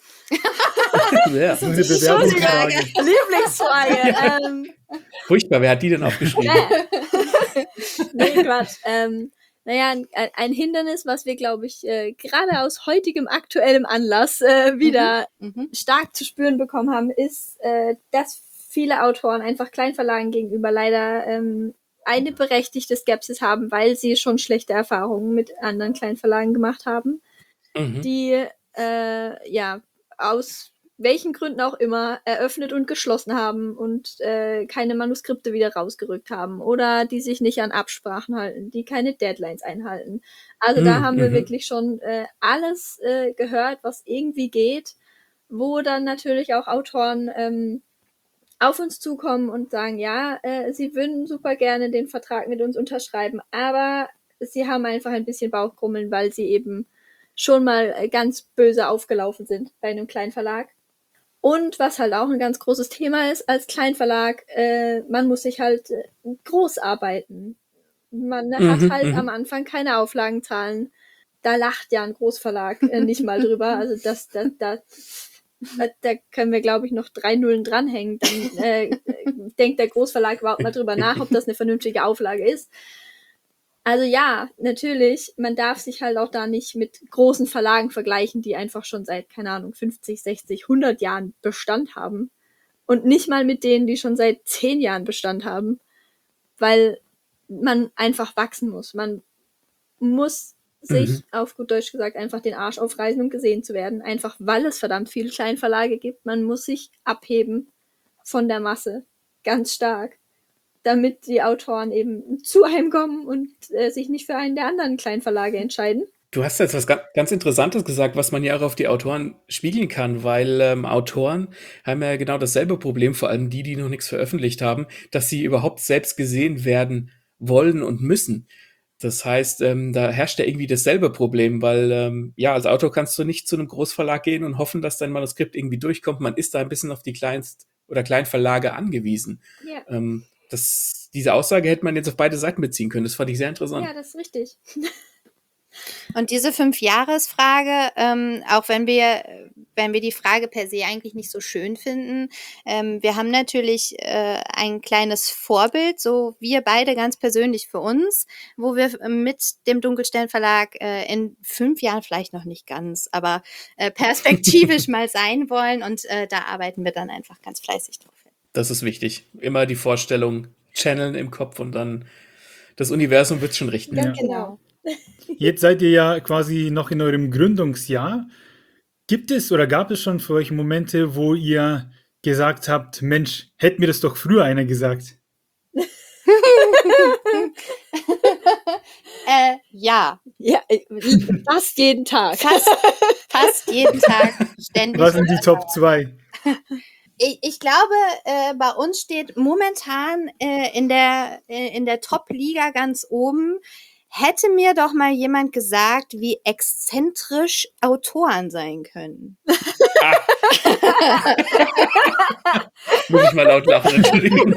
Ja. So eine Bewerbungsfrage. Lieblingsfrage. ähm, Furchtbar, wer hat die denn aufgeschrieben? nee, Quatsch. Ähm, naja, ein, ein Hindernis, was wir, glaube ich, äh, gerade aus heutigem aktuellem Anlass äh, wieder Mhm. stark zu spüren bekommen haben, ist, äh, dass viele Autoren einfach Kleinverlagen gegenüber leider ähm, eine berechtigte Skepsis haben, weil sie schon schlechte Erfahrungen mit anderen Kleinverlagen gemacht haben, Mhm. die äh, ja aus welchen Gründen auch immer eröffnet und geschlossen haben und äh, keine Manuskripte wieder rausgerückt haben oder die sich nicht an Absprachen halten, die keine Deadlines einhalten. Also da Mhm, haben wir mhm. wirklich schon äh, alles äh, gehört, was irgendwie geht, wo dann natürlich auch Autoren ähm, auf uns zukommen und sagen, ja, äh, sie würden super gerne den Vertrag mit uns unterschreiben, aber sie haben einfach ein bisschen Bauchkrummeln, weil sie eben schon mal äh, ganz böse aufgelaufen sind bei einem Kleinverlag. Und was halt auch ein ganz großes Thema ist als Kleinverlag, äh, man muss sich halt äh, groß arbeiten. Man Mhm, hat halt mhm. am Anfang keine Auflagenzahlen. Da lacht ja ein Großverlag äh, nicht mal drüber. Also das, das, das, da, da können wir, glaube ich, noch drei Nullen dranhängen. Dann äh, denkt der Großverlag überhaupt mal drüber nach, ob das eine vernünftige Auflage ist. Also ja, natürlich, man darf sich halt auch da nicht mit großen Verlagen vergleichen, die einfach schon seit, keine Ahnung, fünfzig, sechzig, hundert Jahren Bestand haben. Und nicht mal mit denen, die schon seit zehn Jahren Bestand haben. Weil man einfach wachsen muss. Man muss sich, Mhm. auf gut Deutsch gesagt, einfach den Arsch aufreißen, um gesehen zu werden. Einfach weil es verdammt viele Kleinverlage gibt. Man muss sich abheben, von der Masse. Ganz stark. Damit die Autoren eben zu einem kommen und äh, sich nicht für einen der anderen kleinen Verlage entscheiden. Du hast jetzt was ga- ganz Interessantes gesagt, was man ja auch auf die Autoren spiegeln kann, weil ähm, Autoren haben ja genau dasselbe Problem, vor allem die, die noch nichts veröffentlicht haben, dass sie überhaupt selbst gesehen werden wollen und müssen. Das heißt, ähm, da herrscht ja irgendwie dasselbe Problem, weil ähm, ja, als Autor kannst du nicht zu einem Großverlag gehen und hoffen, dass dein Manuskript irgendwie durchkommt. Man ist da ein bisschen auf die Kleinst- oder Kleinverlage angewiesen. Ja, Ähm, das, diese Aussage hätte man jetzt auf beide Seiten beziehen können. Das fand ich sehr interessant. ja, das ist richtig. Und diese Fünf-Jahres-Frage, ähm, auch wenn wir, wenn wir die Frage per se eigentlich nicht so schön finden, ähm, wir haben natürlich äh, ein kleines Vorbild, so wir beide ganz persönlich für uns, wo wir mit dem Dunkelstern Verlag äh, in fünf Jahren vielleicht noch nicht ganz, aber äh, perspektivisch mal sein wollen und äh, da arbeiten wir dann einfach ganz fleißig drauf hin. Das ist wichtig. Immer die Vorstellung channeln im Kopf und dann das Universum wird schon richten. Ganz Ja. genau. Jetzt seid ihr ja quasi noch in eurem Gründungsjahr. Gibt es oder gab es schon für euch Momente, wo ihr gesagt habt, Mensch, hätte mir das doch früher einer gesagt? äh, ja, Ja, äh, fast jeden Tag. fast, fast jeden Tag ständig. Was sind die Top zwei? Ich, ich glaube, äh, bei uns steht momentan äh, in der, äh, in der Top-Liga ganz oben, hätte mir doch mal jemand gesagt, wie exzentrisch Autoren sein können. Muss ich mal laut lachen, Entschuldigung.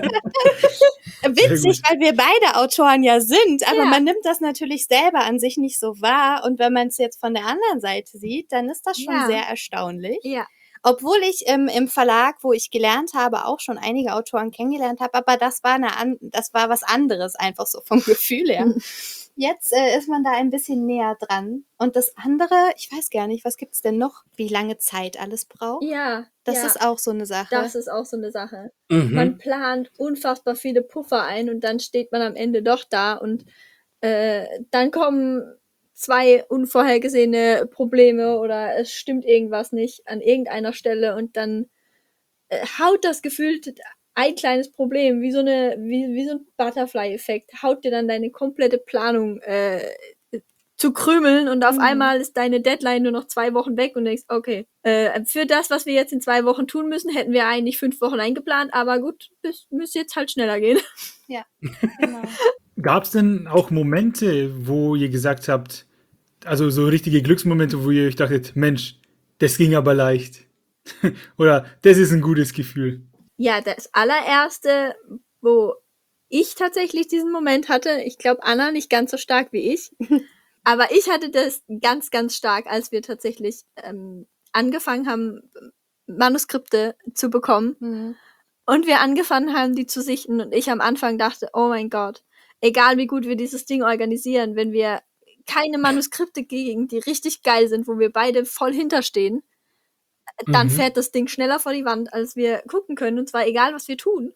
Witzig, weil wir beide Autoren ja sind, aber Ja. man nimmt das natürlich selber an sich nicht so wahr. Und wenn man es jetzt von der anderen Seite sieht, dann ist das schon Ja. sehr erstaunlich. Ja, Obwohl ich ähm, im Verlag, wo ich gelernt habe, auch schon einige Autoren kennengelernt habe, aber das war eine an das war was anderes, einfach so vom Gefühl her. Jetzt äh, ist man da ein bisschen näher dran. Und das andere, ich weiß gar nicht, was gibt's denn noch, wie lange Zeit alles braucht? ja. Das ja. ist auch so eine Sache. Das ist auch so eine Sache. Man Mhm. plant unfassbar viele Puffer ein und dann steht man am Ende doch da und äh, dann kommen zwei unvorhergesehene Probleme oder es stimmt irgendwas nicht an irgendeiner Stelle und dann äh, haut das gefühlt ein kleines Problem, wie so eine, wie, wie so ein Butterfly-Effekt, haut dir dann deine komplette Planung äh, zu krümeln und auf Mhm. einmal ist deine Deadline nur noch zwei Wochen weg und denkst, okay, äh, für das, was wir jetzt in zwei Wochen tun müssen, hätten wir eigentlich fünf Wochen eingeplant, aber gut, das müsste jetzt halt schneller gehen. Genau. Gab es denn auch Momente, wo ihr gesagt habt, also so richtige Glücksmomente, wo ihr euch dachtet, Mensch, das ging aber leicht. Oder das ist ein gutes Gefühl. Ja, das allererste, wo ich tatsächlich diesen Moment hatte, ich glaube Anna nicht ganz so stark wie ich, aber ich hatte das ganz, ganz stark, als wir tatsächlich ähm, angefangen haben, Manuskripte zu bekommen Mhm. und wir angefangen haben, die zu sichten und ich am Anfang dachte, oh mein Gott, egal wie gut wir dieses Ding organisieren, wenn wir keine Manuskripte kriegen, die richtig geil sind, wo wir beide voll hinterstehen, dann Mhm. fährt das Ding schneller vor die Wand, als wir gucken können, und zwar egal, was wir tun.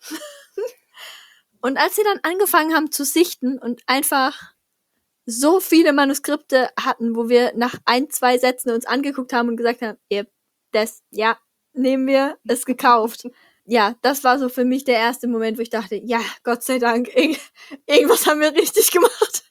Und als wir dann angefangen haben zu sichten und einfach so viele Manuskripte hatten, wo wir nach ein, zwei Sätzen uns angeguckt haben und gesagt haben, yep, das, ja, nehmen wir, ist gekauft. Ja, das war so für mich der erste Moment, wo ich dachte, ja, Gott sei Dank, irg irgendwas haben wir richtig gemacht.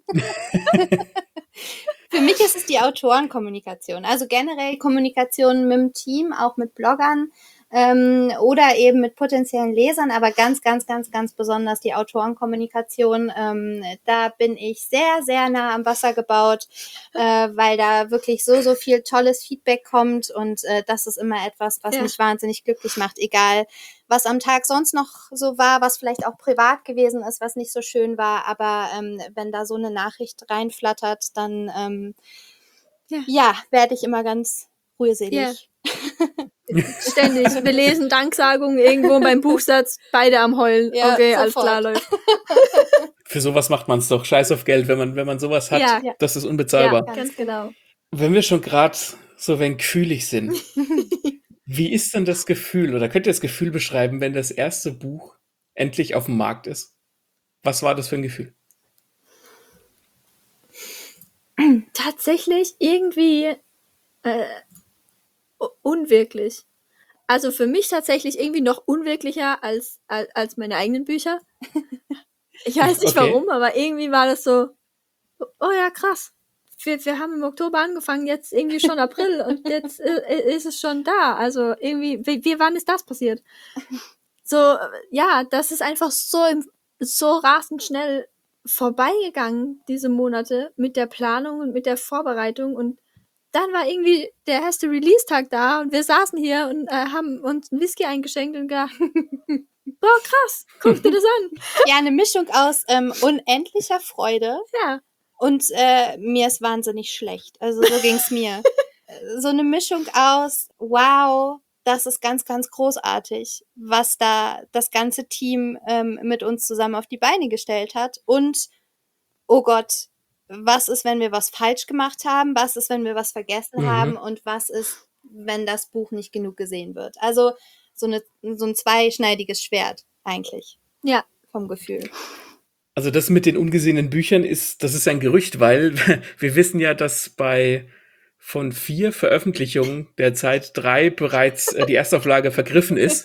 Für mich ist es die Autorenkommunikation, also generell Kommunikation mit dem Team, auch mit Bloggern ähm, oder eben mit potenziellen Lesern, aber ganz, ganz, ganz, ganz besonders die Autorenkommunikation. Ähm, da bin ich sehr, sehr nah am Wasser gebaut, äh, weil da wirklich so, so viel tolles Feedback kommt und äh, das ist immer etwas, was Ja. mich wahnsinnig glücklich macht, egal was am Tag sonst noch so war, was vielleicht auch privat gewesen ist, was nicht so schön war, aber ähm, wenn da so eine Nachricht reinflattert, dann ähm, Ja. ja, werde ich immer ganz rührselig. Ständig. Wir lesen Danksagungen irgendwo beim Buchsatz, beide am Heulen. Ja, okay, alles sofort. klar, läuft. Für sowas macht man es doch. Scheiß auf Geld, wenn man, wenn man sowas hat. Ja. Das ist unbezahlbar. Ja, ganz genau. Wenn wir schon gerade so ein wenig gefühlig sind, wie ist denn das Gefühl, oder könnt ihr das Gefühl beschreiben, wenn das erste Buch endlich auf dem Markt ist? Was war das für ein Gefühl? Tatsächlich irgendwie äh, u- unwirklich. also für mich tatsächlich irgendwie noch unwirklicher als, als, als meine eigenen Bücher. Ich weiß nicht Okay. warum, aber irgendwie war das so, oh ja, krass. Wir, wir haben im Oktober angefangen, jetzt irgendwie schon April und jetzt äh, ist es schon da. Also irgendwie, wie, wie wann ist das passiert? So, äh, ja, das ist einfach so, im, so rasend schnell vorbeigegangen, diese Monate, mit der Planung und mit der Vorbereitung. Und dann war irgendwie der erste Release-Tag da und wir saßen hier und äh, haben uns einen Whisky eingeschenkt und gedacht, boah, krass, guck dir das an. Ja, eine Mischung aus ähm, unendlicher Freude Ja, und äh, mir ist wahnsinnig schlecht. Also so ging's mir. So eine Mischung aus, wow, das ist ganz, ganz großartig, was da das ganze Team ähm, mit uns zusammen auf die Beine gestellt hat. Und, oh Gott, was ist, wenn wir was falsch gemacht haben? Was ist, wenn wir was vergessen Mhm. haben? Und was ist, wenn das Buch nicht genug gesehen wird? Also so, eine, so ein zweischneidiges Schwert eigentlich ja. vom Gefühl. Also das mit den ungesehenen Büchern ist, das ist ein Gerücht, weil wir wissen ja, dass bei von vier Veröffentlichungen derzeit drei bereits äh, die Erstauflage vergriffen ist.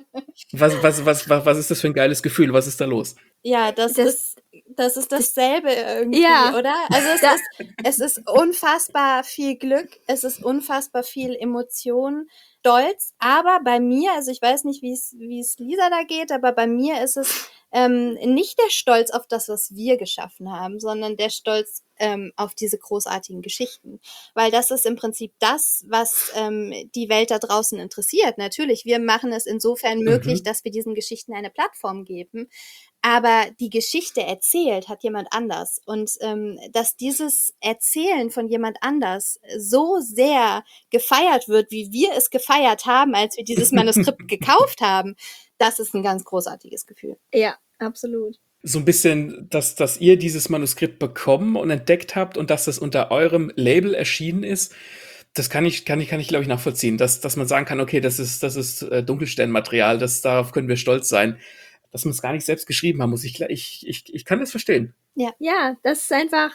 Was, was, was, was, was ist das für ein geiles Gefühl? Was ist da los? Ja, das, Das- ist das ist dasselbe irgendwie, Ja. oder? Also es Da- ist es ist unfassbar viel Glück, es ist unfassbar viel Emotion, Stolz, aber bei mir, also ich weiß nicht, wie es wie es Lisa da geht, aber bei mir ist es ähm, nicht der Stolz auf das, was wir geschaffen haben, sondern der Stolz ähm, auf diese großartigen Geschichten. Weil das ist im Prinzip das, was ähm, die Welt da draußen interessiert. Natürlich, wir machen es insofern möglich, Mhm. dass wir diesen Geschichten eine Plattform geben. Aber die Geschichte erzählt hat jemand anders. Und ähm, dass dieses Erzählen von jemand anders so sehr gefeiert wird, wie wir es gefeiert haben, als wir dieses Manuskript gekauft haben, das ist ein ganz großartiges Gefühl. Ja, absolut. So ein bisschen, dass, dass ihr dieses Manuskript bekommen und entdeckt habt und dass das unter eurem Label erschienen ist, das kann ich, kann ich, kann ich, glaube ich, nachvollziehen, dass, dass man sagen kann, okay, das ist, das ist äh, Dunkelsternmaterial, das, darauf können wir stolz sein. Dass man es gar nicht selbst geschrieben haben muss. Ich, ich, ich, ich kann das verstehen. Ja, das ist einfach,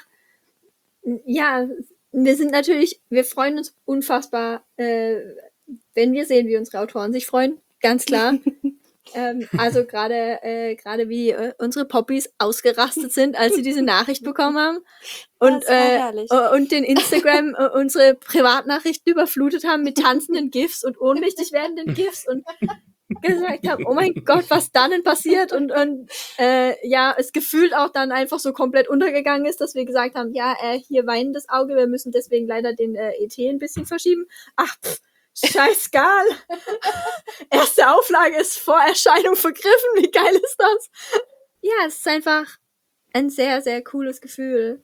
ja, wir sind natürlich, wir freuen uns unfassbar, äh, wenn wir sehen, wie unsere Autoren sich freuen, ganz klar. ähm, also gerade äh, gerade wie äh, unsere Poppys ausgerastet sind, als sie diese Nachricht bekommen haben und Das war äh, herrlich. äh, und den Instagram äh, unsere Privatnachrichten überflutet haben mit tanzenden GIFs und ohnmächtig werdenden GIFs und gesagt haben, oh mein Gott, was dann denn passiert und, und äh, ja, es gefühlt auch dann einfach so komplett untergegangen ist, dass wir gesagt haben, ja, äh, hier weinendes Auge, wir müssen deswegen leider den äh, E T ein bisschen verschieben. Ach, pff, scheißegal. Erste Auflage ist vor Erscheinung vergriffen, wie geil ist das? Ja, es ist einfach ein sehr, sehr cooles Gefühl,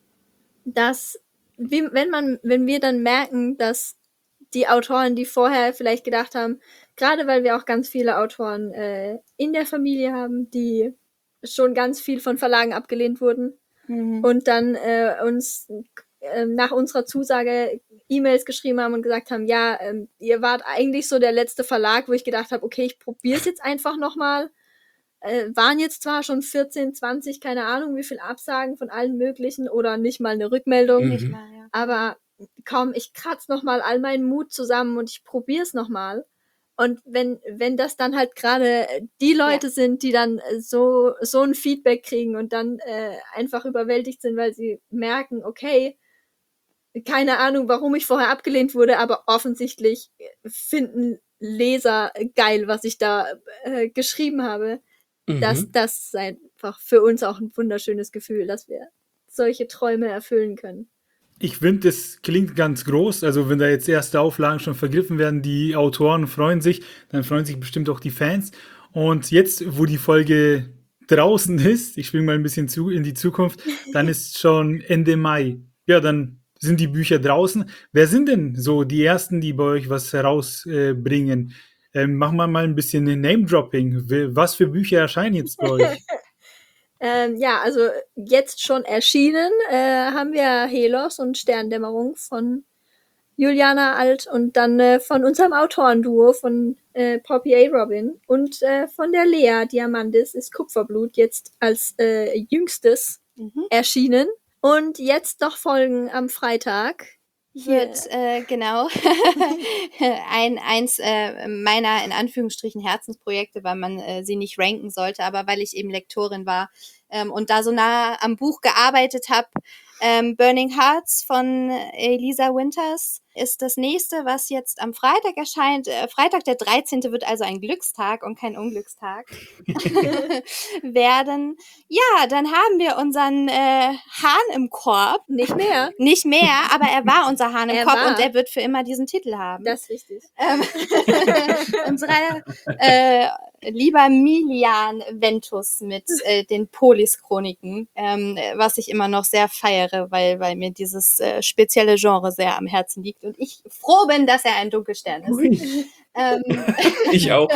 dass, wie, wenn man, wenn wir dann merken, dass die Autoren, die vorher vielleicht gedacht haben, gerade weil wir auch ganz viele Autoren äh, in der Familie haben, die schon ganz viel von Verlagen abgelehnt wurden Mhm. und dann äh, uns äh, nach unserer Zusage E-Mails geschrieben haben und gesagt haben, ja, ähm, ihr wart eigentlich so der letzte Verlag, wo ich gedacht habe, okay, ich probiere es jetzt einfach nochmal. Äh, waren jetzt zwar schon vierzehn, zwanzig, keine Ahnung, wie viel Absagen von allen möglichen oder nicht mal eine Rückmeldung, Mhm. Nicht mal, ja. aber komm, ich kratze noch mal all meinen Mut zusammen und ich probiere es noch mal. Und wenn wenn das dann halt gerade die Leute Ja. sind, die dann äh, so so ein Feedback kriegen und dann äh, einfach überwältigt sind, weil sie merken, okay, keine Ahnung, warum ich vorher abgelehnt wurde, aber offensichtlich finden Leser geil, was ich da äh, geschrieben habe. Mhm. Das das ist einfach für uns auch ein wunderschönes Gefühl, dass wir solche Träume erfüllen können. Ich finde, das klingt ganz groß. Also, wenn da jetzt erste Auflagen schon vergriffen werden, die Autoren freuen sich, dann freuen sich bestimmt auch die Fans. Und jetzt, wo die Folge draußen ist, ich springe mal ein bisschen zu in die Zukunft, dann ist schon Ende Mai. Ja, dann sind die Bücher draußen. Wer sind denn so die ersten, die bei euch was herausbringen? Ähm, machen wir mal ein bisschen Name-Dropping. Wer- Was für Bücher erscheinen jetzt bei euch? Ähm, ja, also jetzt schon erschienen äh, haben wir Helos und Sterndämmerung von Juliana Alt und dann äh, von unserem Autorenduo von äh, Poppy A. Robin und äh, von der Lea Diamandis ist Kupferblut jetzt als äh, jüngstes Mhm. erschienen. Und jetzt noch folgen am Freitag wird äh, genau ein eins äh, meiner in Anführungsstrichen Herzensprojekte, weil man äh, sie nicht ranken sollte, aber weil ich eben Lektorin war ähm, und da so nah am Buch gearbeitet habe. Ähm, Burning Hearts von Elisa Winters ist das nächste, was jetzt am Freitag erscheint. Äh, Freitag der dreizehnte wird also ein Glückstag und kein Unglückstag werden. Ja, dann haben wir unseren äh, Hahn im Korb. Nicht mehr. Nicht mehr, aber er war unser Hahn im Er Korb war. und er wird für immer diesen Titel haben. Das ist wichtig. Ähm, unsere äh, lieber Milian Ventus mit äh, den Polis-Chroniken, ähm, was ich immer noch sehr feiere, weil, weil mir dieses äh, spezielle Genre sehr am Herzen liegt und ich froh bin, dass er ein Dunkelstern ist. Ähm, Ich auch.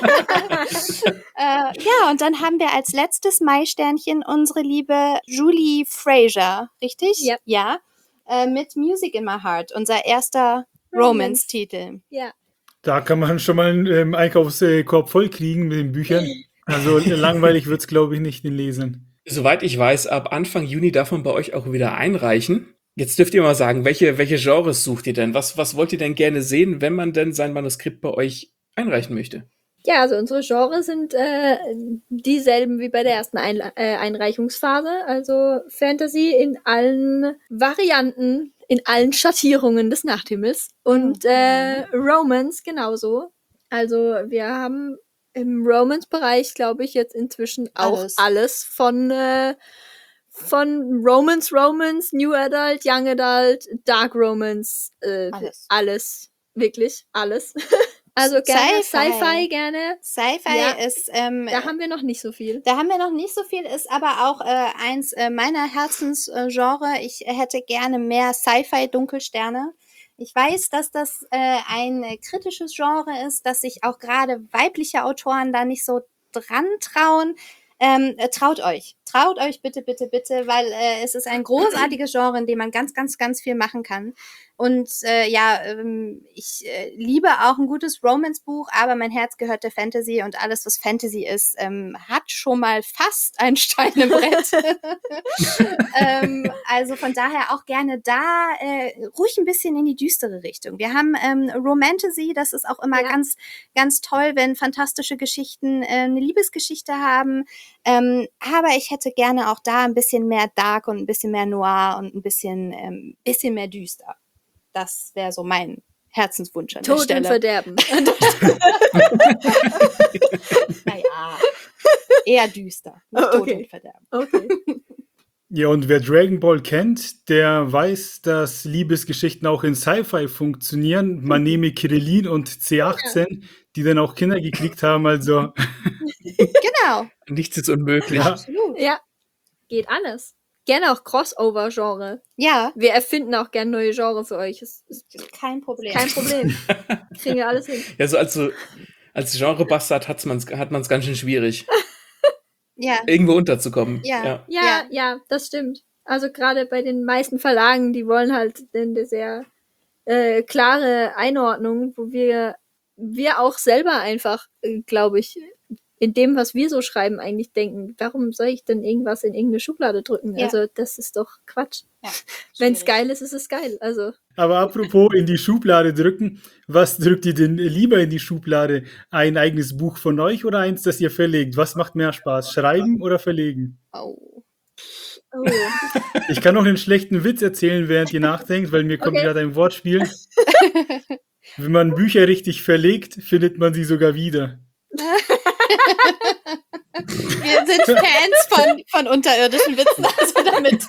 äh, ja, und dann haben wir als letztes Maisternchen unsere liebe Julie Fraser, richtig? Ja. Ja. Äh, mit Music in My Heart, unser erster Romance. Romance-Titel. Ja. Da kann man schon mal einen ähm, Einkaufskorb voll kriegen mit den Büchern. Also langweilig wird es, glaube ich, nicht den Lesern. Soweit ich weiß, ab Anfang Juni darf man bei euch auch wieder einreichen. Jetzt dürft ihr mal sagen, welche, welche Genres sucht ihr denn? Was, was wollt ihr denn gerne sehen, wenn man denn sein Manuskript bei euch einreichen möchte? Ja, also unsere Genres sind äh, dieselben wie bei der ersten Einla- äh, Einreichungsphase. Also Fantasy in allen Varianten, in allen Schattierungen des Nachthimmels. Und äh, Romance genauso. Also wir haben im Romance-Bereich, glaube ich, jetzt inzwischen auch Alles. alles, von, äh, von Romance, Romance, New Adult, Young Adult, Dark Romance, äh, Alles. alles. Wirklich, alles. Also gerne Sci-Fi. Sci-Fi, gerne. Sci-Fi Ja. ist, ähm, Da haben wir noch nicht so viel. da haben wir noch nicht so viel, ist aber auch äh, eins äh, meiner Herzensgenre. Ich hätte gerne mehr Sci-Fi-Dunkelsterne. Ich weiß, dass das äh, ein äh, kritisches Genre ist, dass sich auch gerade weibliche Autoren da nicht so dran trauen. Ähm, äh, traut euch. Traut euch bitte, bitte, bitte, weil äh, es ist ein großartiges Genre, in dem man ganz, ganz, ganz viel machen kann. Und äh, ja, ähm, ich äh, liebe auch ein gutes Romance-Buch, aber mein Herz gehört der Fantasy und alles, was Fantasy ist, ähm, hat schon mal fast ein Stein im Brett. ähm, also von daher auch gerne da äh, ruhig ein bisschen in die düstere Richtung. Wir haben ähm, Romantasy, das ist auch immer Ja. ganz, ganz toll, wenn fantastische Geschichten äh, eine Liebesgeschichte haben. Ähm, aber ich hätte gerne auch da ein bisschen mehr Dark und ein bisschen mehr Noir und ein bisschen, ähm, bisschen mehr düster. Das wäre so mein Herzenswunsch an der Tod und Stelle. Verderben. Naja, eher düster. Nicht Oh, Tod okay. und Verderben. Okay. Ja, und wer Dragon Ball kennt, der weiß, dass Liebesgeschichten auch in Sci-Fi funktionieren. Man nehme Kirillin und C achtzehn, die dann auch Kinder gekriegt haben. Also, Genau, Nichts ist unmöglich. ja, absolut. Ja, geht alles. Gerne auch Crossover-Genre. Ja, Wir erfinden auch gerne neue Genre für euch. Das ist kein Problem. kein Problem. Kriegen wir alles hin. Ja, so als, so, als Genre-Bastard hat's man's, hat man es ganz schön schwierig, Ja, irgendwo unterzukommen. Ja. Ja. Ja, Ja. ja, das stimmt. Also gerade bei den meisten Verlagen, die wollen halt eine sehr äh, klare Einordnung, wo wir wir auch selber einfach, äh, glaube ich, in dem, was wir so schreiben, eigentlich denken, warum soll ich denn irgendwas in irgendeine Schublade drücken? Ja. Also das ist doch Quatsch. ja. Wenn es schwierig. geil ist, ist es geil. Also aber apropos in die Schublade drücken, was drückt ihr denn lieber in die Schublade? Ein eigenes Buch von euch oder eins, das ihr verlegt? Was macht mehr Spaß, schreiben oder verlegen? Oh. oh. Ich kann noch einen schlechten Witz erzählen, während ihr nachdenkt, weil mir kommt Okay. gerade ein Wortspiel. Wenn man Bücher richtig verlegt, findet man sie sogar wieder. Wir sind Fans von, von unterirdischen Witzen, also damit.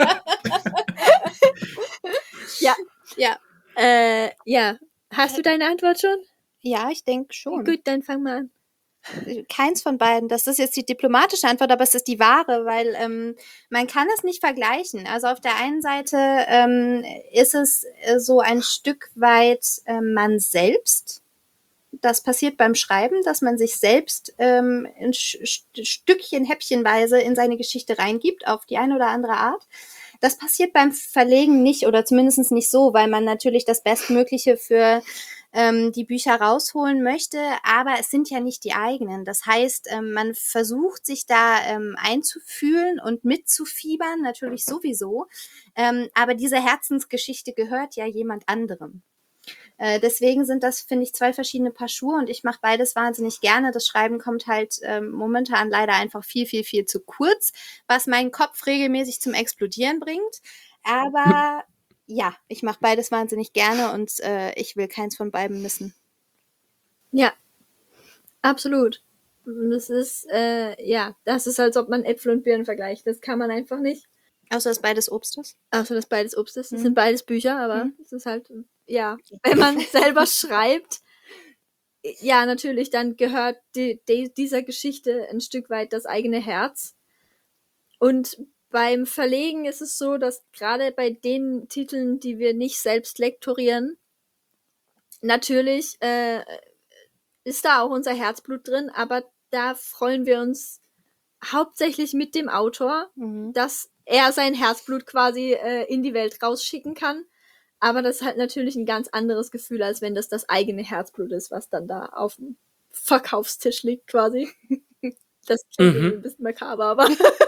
Ja. Ja. Äh, ja. Hast du deine Antwort schon? Ja, ich denke schon. Gut, dann fang mal an. Keins von beiden. Das ist jetzt die diplomatische Antwort, aber es ist die wahre, weil ähm, man kann es nicht vergleichen. Also auf der einen Seite ähm, ist es äh, so ein Stück weit äh, man selbst. Das passiert beim Schreiben, dass man sich selbst ähm, ein Sch- Stückchen, häppchenweise in seine Geschichte reingibt, auf die eine oder andere Art. Das passiert beim Verlegen nicht oder zumindest nicht so, weil man natürlich das Bestmögliche für ähm, die Bücher rausholen möchte, aber es sind ja nicht die eigenen. Das heißt, ähm, man versucht sich da ähm, einzufühlen und mitzufiebern, natürlich sowieso, ähm, aber diese Herzensgeschichte gehört ja jemand anderem. Äh, deswegen sind das, finde ich, zwei verschiedene Paar Schuhe und ich mache beides wahnsinnig gerne. Das Schreiben kommt halt ähm, momentan leider einfach viel, viel, viel zu kurz, was meinen Kopf regelmäßig zum Explodieren bringt. Aber ja, ich mache beides wahnsinnig gerne und äh, ich will keins von beiden missen. Ja, absolut. Und das ist, äh, ja, das ist, als ob man Äpfel und Birnen vergleicht. Das kann man einfach nicht. Außer dass beides Obst ist. Außer dass beides Obst ist. Das Mhm. sind beides Bücher, aber Mhm. es ist halt, ja, wenn man selber schreibt, ja, natürlich, dann gehört die, die, dieser Geschichte ein Stück weit das eigene Herz. Und beim Verlegen ist es so, dass gerade bei den Titeln, die wir nicht selbst lektorieren, natürlich äh, ist da auch unser Herzblut drin, aber da freuen wir uns hauptsächlich mit dem Autor, Mhm. dass er sein Herzblut quasi äh, in die Welt rausschicken kann. Aber das ist halt natürlich ein ganz anderes Gefühl, als wenn das das eigene Herzblut ist, was dann da auf dem Verkaufstisch liegt quasi. Das klingt Mhm. irgendwie ein bisschen makaber, aber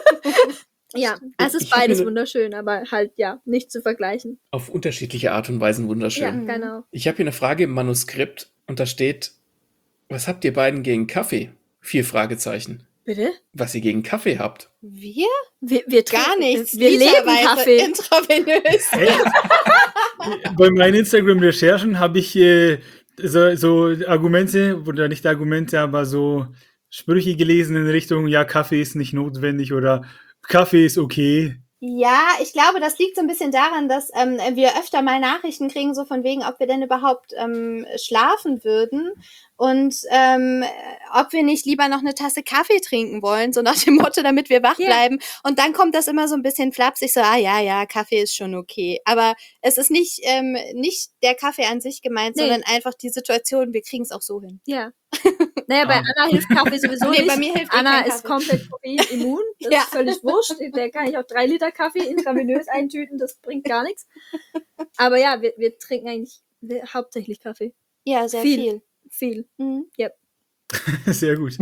ja, es ist Ich hab beides mir ne- wunderschön, aber halt, ja, nicht zu vergleichen. Auf unterschiedliche Art und Weisen wunderschön. Ja, Mhm. genau. Ich habe hier eine Frage im Manuskript und da steht, was habt ihr beiden gegen Kaffee? Vier Fragezeichen. Bitte? Was ihr gegen Kaffee habt? Wir? Wir, wir Gar trinken- nichts. Wir leben Literweise Kaffee. Intravenös. Echt? Bei meinen Instagram-Recherchen habe ich äh, so, so Argumente, oder nicht Argumente, aber so Sprüche gelesen in Richtung, ja, Kaffee ist nicht notwendig oder Kaffee ist okay. Ja, ich glaube, das liegt so ein bisschen daran, dass ähm, wir öfter mal Nachrichten kriegen, so von wegen, ob wir denn überhaupt ähm, schlafen würden und ähm, ob wir nicht lieber noch eine Tasse Kaffee trinken wollen, so nach dem Motto, damit wir wach Ja. bleiben. Und dann kommt das immer so ein bisschen flapsig, so, ah ja, ja, Kaffee ist schon okay. Aber es ist nicht, ähm, nicht der Kaffee an sich gemeint, Nee. sondern einfach die Situation, wir kriegen es auch so hin. Ja. Naja, bei Ah. Anna hilft Kaffee sowieso Nee, nicht. bei mir hilft eh Anna kein ist Kaffee. komplett koffeinimmun. Das Ja. ist völlig wurscht. Der kann ich auch drei Liter Kaffee intravenös eintüten. Das bringt gar nichts. Aber ja, wir, wir trinken eigentlich wir, hauptsächlich Kaffee. Ja, sehr Viel. viel. Viel. Mhm. Sehr gut.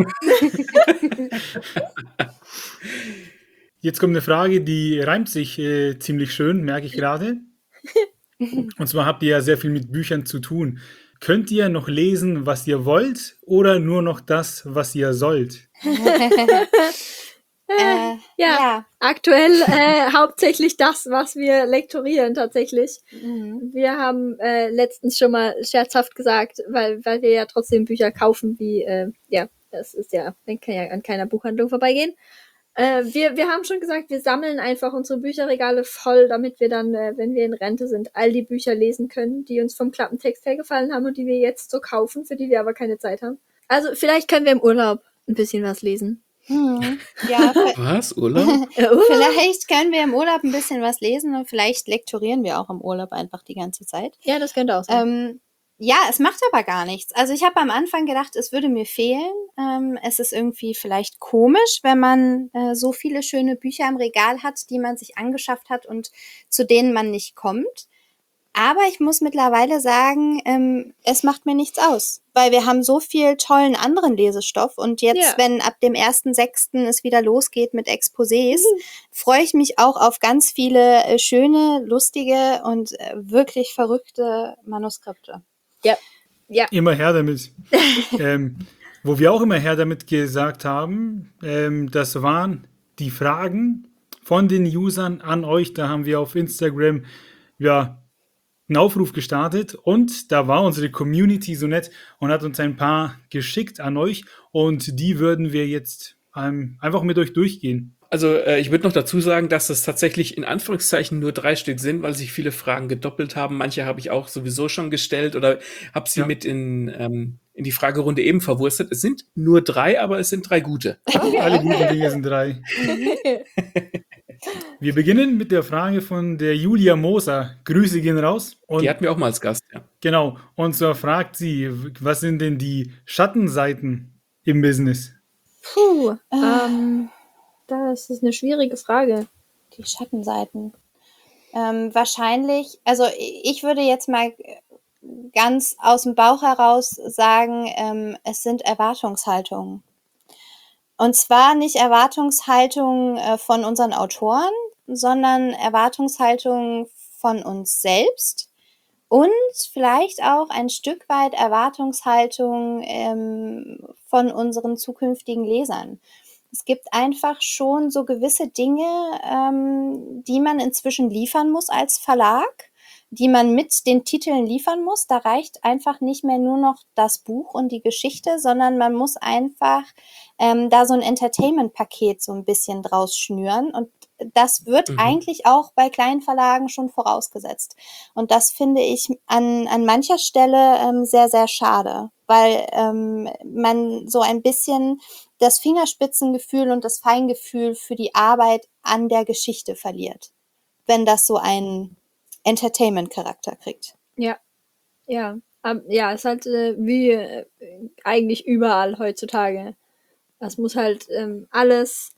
Jetzt kommt eine Frage, die reimt sich äh, ziemlich schön, merke ich gerade. Und zwar habt ihr ja sehr viel mit Büchern zu tun. Könnt ihr noch lesen, was ihr wollt, oder nur noch das, was ihr sollt? Äh, Ja. ja. Aktuell äh, hauptsächlich das, was wir lektorieren tatsächlich. Mhm. Wir haben äh, letztens schon mal scherzhaft gesagt, weil, weil wir ja trotzdem Bücher kaufen, wie, äh, ja, das ist ja, man kann ja an keiner Buchhandlung vorbeigehen. Äh, wir, wir haben schon gesagt, wir sammeln einfach unsere Bücherregale voll, damit wir dann, äh, wenn wir in Rente sind, all die Bücher lesen können, die uns vom Klappentext her gefallen haben und die wir jetzt so kaufen, für die wir aber keine Zeit haben. Also vielleicht können wir im Urlaub ein bisschen was lesen. Mhm. Ja, ver- Was? Urlaub? Äh, Urlaub? vielleicht können wir im Urlaub ein bisschen was lesen und vielleicht lektorieren wir auch im Urlaub einfach die ganze Zeit. Ja, das könnte auch sein. Ähm, ja, es macht aber gar nichts. Also ich habe am Anfang gedacht, es würde mir fehlen. Ähm, es ist irgendwie vielleicht komisch, wenn man äh, so viele schöne Bücher im Regal hat, die man sich angeschafft hat und zu denen man nicht kommt. Aber ich muss mittlerweile sagen, ähm, es macht mir nichts aus, weil wir haben so viel tollen anderen Lesestoff und jetzt, Ja. wenn ab dem ersten sechsten es wieder losgeht mit Exposés, freue ich mich auch auf ganz viele äh, schöne, lustige und äh, wirklich verrückte Manuskripte. Immer her damit. ähm, wo wir auch immer her damit gesagt haben, ähm, das waren die Fragen von den Usern an euch. Da haben wir auf Instagram ja einen Aufruf gestartet und da war unsere Community so nett und hat uns ein paar geschickt an euch und die würden wir jetzt ähm, einfach mit euch durchgehen. Also äh, ich würde noch dazu sagen, dass es tatsächlich in Anführungszeichen nur drei Stück sind, weil sich viele Fragen gedoppelt haben. Manche habe ich auch sowieso schon gestellt oder habe sie Ja. mit in, ähm, in die Fragerunde eben verwurstet. Es sind nur drei, aber es sind drei gute. Alle guten Dinge sind drei. Wir beginnen mit der Frage von der Julia Moser. Grüße gehen raus. Und Die hatten wir auch mal als Gast, ja. genau, und zwar fragt sie, was sind denn die Schattenseiten im Business? Puh, ähm, das ist eine schwierige Frage. Die Schattenseiten. Ähm, wahrscheinlich, also ich würde jetzt mal ganz aus dem Bauch heraus sagen, ähm, es sind Erwartungshaltungen. Und zwar nicht Erwartungshaltungen äh, von unseren Autoren, sondern Erwartungshaltungen von uns selbst und vielleicht auch ein Stück weit Erwartungshaltung ähm, von unseren zukünftigen Lesern. Es gibt einfach schon so gewisse Dinge, ähm, die man inzwischen liefern muss als Verlag, die man mit den Titeln liefern muss. Da reicht einfach nicht mehr nur noch das Buch und die Geschichte, sondern man muss einfach ähm, da so ein Entertainment-Paket so ein bisschen draus schnüren. Und das wird Mhm. eigentlich auch bei kleinen Verlagen schon vorausgesetzt. Und das finde ich an, an mancher Stelle ähm, sehr, sehr schade, weil ähm, man so ein bisschen das Fingerspitzengefühl und das Feingefühl für die Arbeit an der Geschichte verliert, wenn das so einen Entertainment-Charakter kriegt. Ja, ja. Ähm, ja, ist halt äh, wie äh, eigentlich überall heutzutage. Es muss halt ähm, alles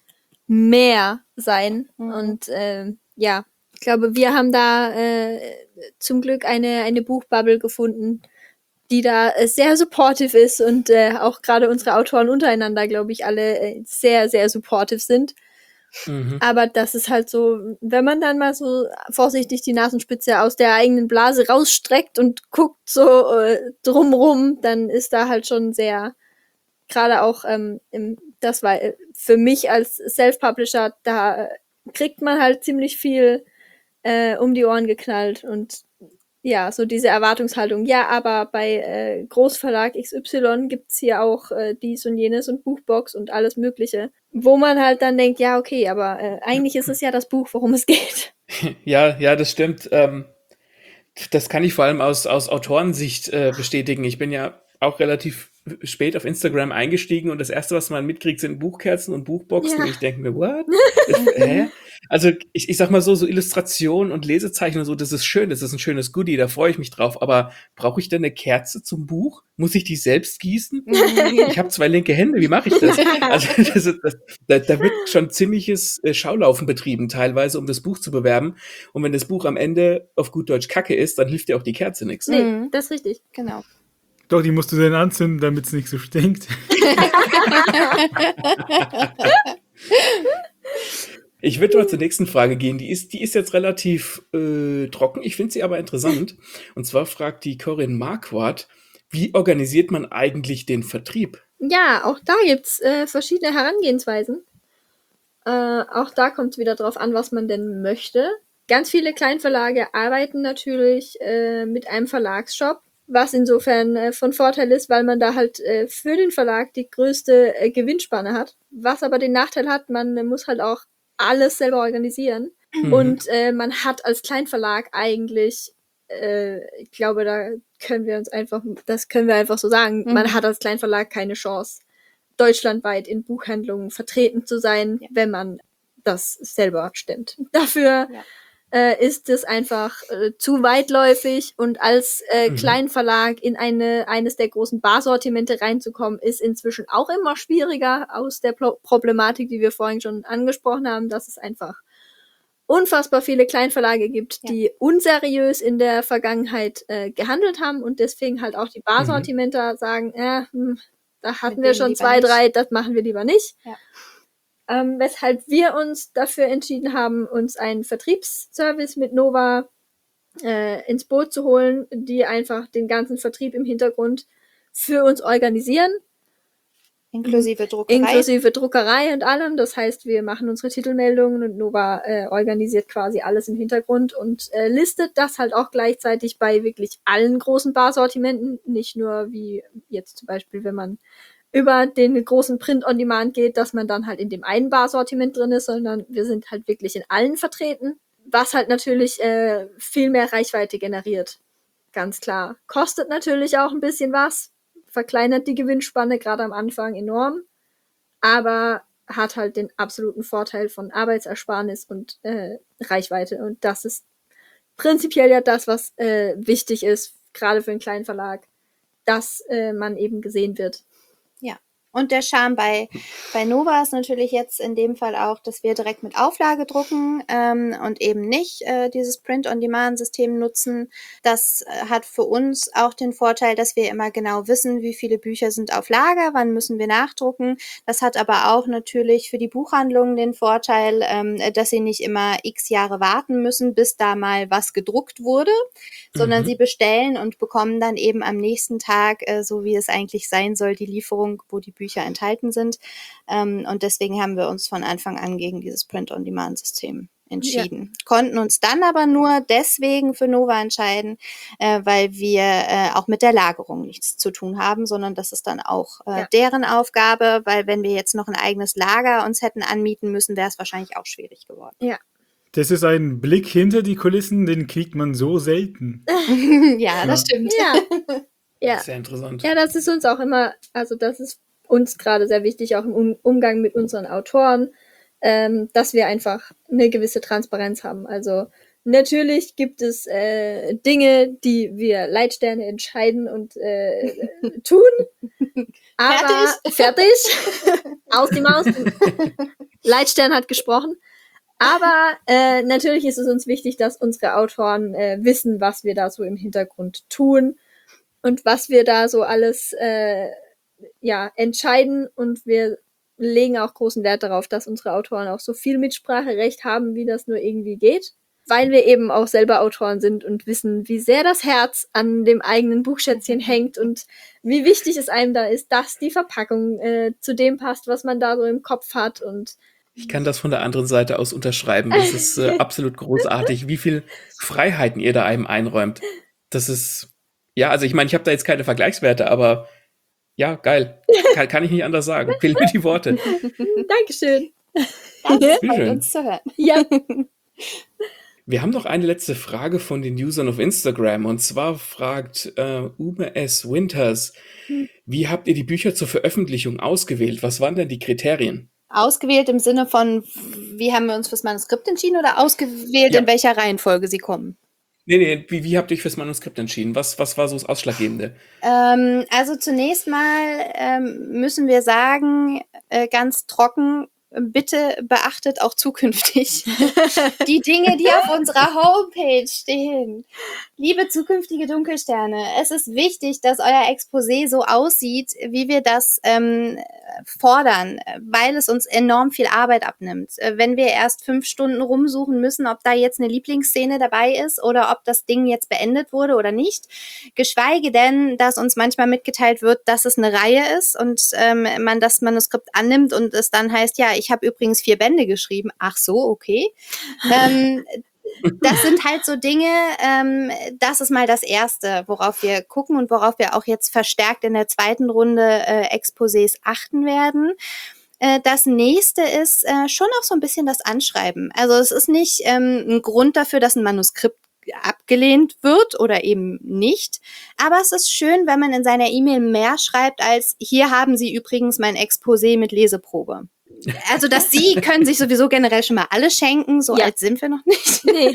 mehr sein. Mhm. Und ähm, ja, ich glaube, wir haben da äh, zum Glück eine, eine Buchbubble gefunden, die da äh, sehr supportive ist und äh, auch gerade unsere Autoren untereinander, glaube ich, alle äh, sehr, sehr supportive sind. Mhm. Aber das ist halt so, wenn man dann mal so vorsichtig die Nasenspitze aus der eigenen Blase rausstreckt und guckt so äh, drumrum, dann ist da halt schon sehr, gerade auch, ähm, im, das war äh, für mich als Self-Publisher, da äh, kriegt man halt ziemlich viel äh, um die Ohren geknallt und ja, so diese Erwartungshaltung. Ja, aber bei äh, Großverlag X Y gibt's hier auch äh, dies und jenes und Buchbox und alles Mögliche. Wo man halt dann denkt, ja, okay, aber äh, eigentlich ist es ja das Buch, worum es geht. Ja, ja, das stimmt. Ähm, das kann ich vor allem aus, aus Autorensicht äh, bestätigen. Ich bin ja auch relativ spät auf Instagram eingestiegen und das erste, was man mitkriegt, sind Buchkerzen und Buchboxen Ja. und ich denke mir, what? Hä? Also ich, ich sag mal so, so Illustrationen und Lesezeichen und so, das ist schön, das ist ein schönes Goodie, da freue ich mich drauf, aber brauche ich denn eine Kerze zum Buch? Muss ich die selbst gießen? Ich habe zwei linke Hände, wie mache ich das? Also das, ist- das, da, da wird schon ziemliches äh, Schaulaufen betrieben, teilweise, um das Buch zu bewerben. Und wenn das Buch am Ende auf gut Deutsch Kacke ist, dann hilft dir auch die Kerze nichts. Nee, Mhm. das ist richtig. Genau. Doch, die musst du dann anzünden, damit es nicht so stinkt. Ich würde mal zur nächsten Frage gehen. Die ist, die ist jetzt relativ äh, trocken. Ich finde sie aber interessant. Und zwar fragt die Corinne Marquardt, wie organisiert man eigentlich den Vertrieb? Ja, auch da gibt's äh, verschiedene Herangehensweisen. Äh, auch da kommt es wieder drauf an, was man denn möchte. Ganz viele Kleinverlage arbeiten natürlich äh, mit einem Verlagsshop, was insofern äh, von Vorteil ist, weil man da halt äh, für den Verlag die größte äh, Gewinnspanne hat. Was aber den Nachteil hat, man äh, muss halt auch alles selber organisieren. Mhm. Und äh, man hat als Kleinverlag eigentlich, äh, ich glaube, da können wir uns einfach, das können wir einfach so sagen, Mhm. man hat als Kleinverlag keine Chance, deutschlandweit in Buchhandlungen vertreten zu sein, Ja. wenn man das selber stemmt. Dafür Ja. äh, ist es einfach äh, zu weitläufig und als äh, Mhm. Kleinverlag in eine eines der großen Barsortimente reinzukommen, ist inzwischen auch immer schwieriger aus der Pro- Problematik, die wir vorhin schon angesprochen haben, dass es einfach unfassbar viele Kleinverlage gibt, Ja. die unseriös in der Vergangenheit äh, gehandelt haben und deswegen halt auch die Barsortimenter sagen, äh, hm, da hatten Mit wir denen schon lieber zwei, nicht. drei, das machen wir lieber nicht. Ja. Ähm, weshalb wir uns dafür entschieden haben, uns einen Vertriebsservice mit Nova äh, ins Boot zu holen, die einfach den ganzen Vertrieb im Hintergrund für uns organisieren, Inklusive Druckerei. inklusive Druckerei und allem. Das heißt, wir machen unsere Titelmeldungen und Nova äh, organisiert quasi alles im Hintergrund und äh, listet das halt auch gleichzeitig bei wirklich allen großen Barsortimenten, nicht nur wie jetzt zum Beispiel, wenn man über den großen Print-on-Demand geht, dass man dann halt in dem einen Barsortiment drin ist, sondern wir sind halt wirklich in allen vertreten, was halt natürlich äh, viel mehr Reichweite generiert. Ganz klar. Kostet natürlich auch ein bisschen was, verkleinert die Gewinnspanne gerade am Anfang enorm, aber hat halt den absoluten Vorteil von Arbeitsersparnis und äh, Reichweite. Und das ist prinzipiell ja das, was äh, wichtig ist, gerade für einen kleinen Verlag, dass äh, man eben gesehen wird. Ja. Und der Charme bei, bei Nova ist natürlich jetzt in dem Fall auch, dass wir direkt mit Auflage drucken ähm, und eben nicht äh, dieses Print-on-Demand-System nutzen. Das äh, hat für uns auch den Vorteil, dass wir immer genau wissen, wie viele Bücher sind auf Lager, wann müssen wir nachdrucken. Das hat aber auch natürlich für die Buchhandlungen den Vorteil, ähm, dass sie nicht immer x Jahre warten müssen, bis da mal was gedruckt wurde, sondern Mhm. sie bestellen und bekommen dann eben am nächsten Tag, äh, so wie es eigentlich sein soll, die Lieferung, wo die Bücher enthalten sind. Ähm, und deswegen haben wir uns von Anfang an gegen dieses Print-on-Demand-System entschieden. Ja. Konnten uns dann aber nur deswegen für Nova entscheiden, äh, weil wir äh, auch mit der Lagerung nichts zu tun haben, sondern das ist dann auch äh, ja. deren Aufgabe, weil wenn wir jetzt noch ein eigenes Lager uns hätten anmieten müssen, wäre es wahrscheinlich auch schwierig geworden. Ja. Das ist ein Blick hinter die Kulissen, den kriegt man so selten. Ja, das Ja. stimmt. Ja. Ja. Sehr interessant. Ja, das ist uns auch immer, also das ist uns gerade sehr wichtig, auch im um Umgang mit unseren Autoren, ähm, dass wir einfach eine gewisse Transparenz haben. Also natürlich gibt es äh, Dinge, die wir Leitsterne entscheiden und äh, tun, aber fertig, fertig. Aus die Maus, Leitstern hat gesprochen. Aber äh, natürlich ist es uns wichtig, dass unsere Autoren äh, wissen, was wir da so im Hintergrund tun und was wir da so alles äh, ja entscheiden. Und wir legen auch großen Wert darauf, dass unsere Autoren auch so viel Mitspracherecht haben, wie das nur irgendwie geht. Weil wir eben auch selber Autoren sind und wissen, wie sehr das Herz an dem eigenen Buchschätzchen hängt und wie wichtig es einem da ist, dass die Verpackung äh, zu dem passt, was man da so im Kopf hat. Und ich kann das von der anderen Seite aus unterschreiben. Das ist äh, absolut großartig, wie viel Freiheiten ihr da einem einräumt. Das ist, ja, also ich meine, ich habe da jetzt keine Vergleichswerte, aber ja, geil. Kann, kann ich nicht anders sagen. Fehlen mir die Worte. Dankeschön. Das freut uns zu hören. Ja. Wir haben noch eine letzte Frage von den Usern auf Instagram. Und zwar fragt äh, Ume S. Winters, wie habt ihr die Bücher zur Veröffentlichung ausgewählt? Was waren denn die Kriterien? Ausgewählt im Sinne von, wie haben wir uns fürs Manuskript entschieden oder ausgewählt, ja. in welcher Reihenfolge sie kommen? Nee, nee, wie, wie habt ihr euch fürs Manuskript entschieden? Was, was war so das Ausschlaggebende? Ähm, also zunächst mal ähm, müssen wir sagen, äh, ganz trocken, bitte beachtet auch zukünftig die Dinge, die auf unserer Homepage stehen. Liebe zukünftige Dunkelsterne, es ist wichtig, dass euer Exposé so aussieht, wie wir das ähm, fordern, weil es uns enorm viel Arbeit abnimmt. Wenn wir erst fünf Stunden rumsuchen müssen, ob da jetzt eine Lieblingsszene dabei ist oder ob das Ding jetzt beendet wurde oder nicht, geschweige denn, dass uns manchmal mitgeteilt wird, dass es eine Reihe ist und ähm, man das Manuskript annimmt und es dann heißt, ja, ich habe übrigens vier Bände geschrieben. Ach so, okay. ähm, das sind halt so Dinge, ähm, das ist mal das Erste, worauf wir gucken und worauf wir auch jetzt verstärkt in der zweiten Runde äh, Exposés achten werden. Äh, das Nächste ist äh, schon auch so ein bisschen das Anschreiben. Also es ist nicht ähm, ein Grund dafür, dass ein Manuskript abgelehnt wird oder eben nicht. Aber es ist schön, wenn man in seiner E-Mail mehr schreibt als, hier haben Sie übrigens mein Exposé mit Leseprobe. Also das Sie können sich sowieso generell schon mal alle schenken, so ja. alt sind wir noch nicht. Nee,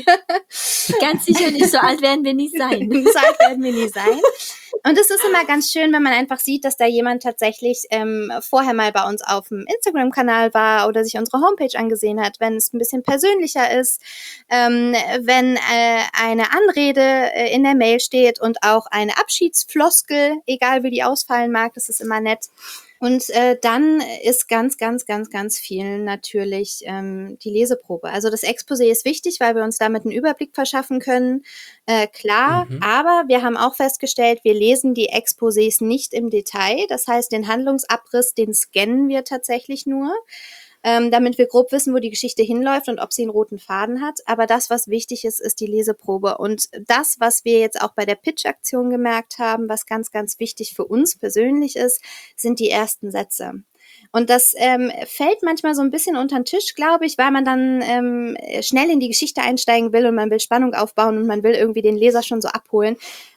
ganz sicher nicht, so alt werden wir nie sein. So alt werden wir nie sein. Und es ist immer ganz schön, wenn man einfach sieht, dass da jemand tatsächlich ähm, vorher mal bei uns auf dem Instagram-Kanal war oder sich unsere Homepage angesehen hat, wenn es ein bisschen persönlicher ist, ähm, wenn äh, eine Anrede äh, in der Mail steht und auch eine Abschiedsfloskel, egal wie die ausfallen mag, das ist immer nett. Und äh, dann ist ganz, ganz, ganz, ganz viel natürlich ähm, die Leseprobe. Also das Exposé ist wichtig, weil wir uns damit einen Überblick verschaffen können. Äh, klar, mhm. aber wir haben auch festgestellt, wir lesen die Exposés nicht im Detail. Das heißt, den Handlungsabriss, den scannen wir tatsächlich nur, ähm, damit wir grob wissen, wo die Geschichte hinläuft und ob sie einen roten Faden hat. Aber das, was wichtig ist, ist die Leseprobe. Und das, was wir jetzt auch bei der Pitch-Aktion gemerkt haben, was ganz, ganz wichtig für uns persönlich ist, sind die ersten Sätze. Und das ähm, fällt manchmal so ein bisschen unter den Tisch, glaube ich, weil man dann ähm, schnell in die Geschichte einsteigen will und man will Spannung aufbauen und man will irgendwie den Leser schon so abholen.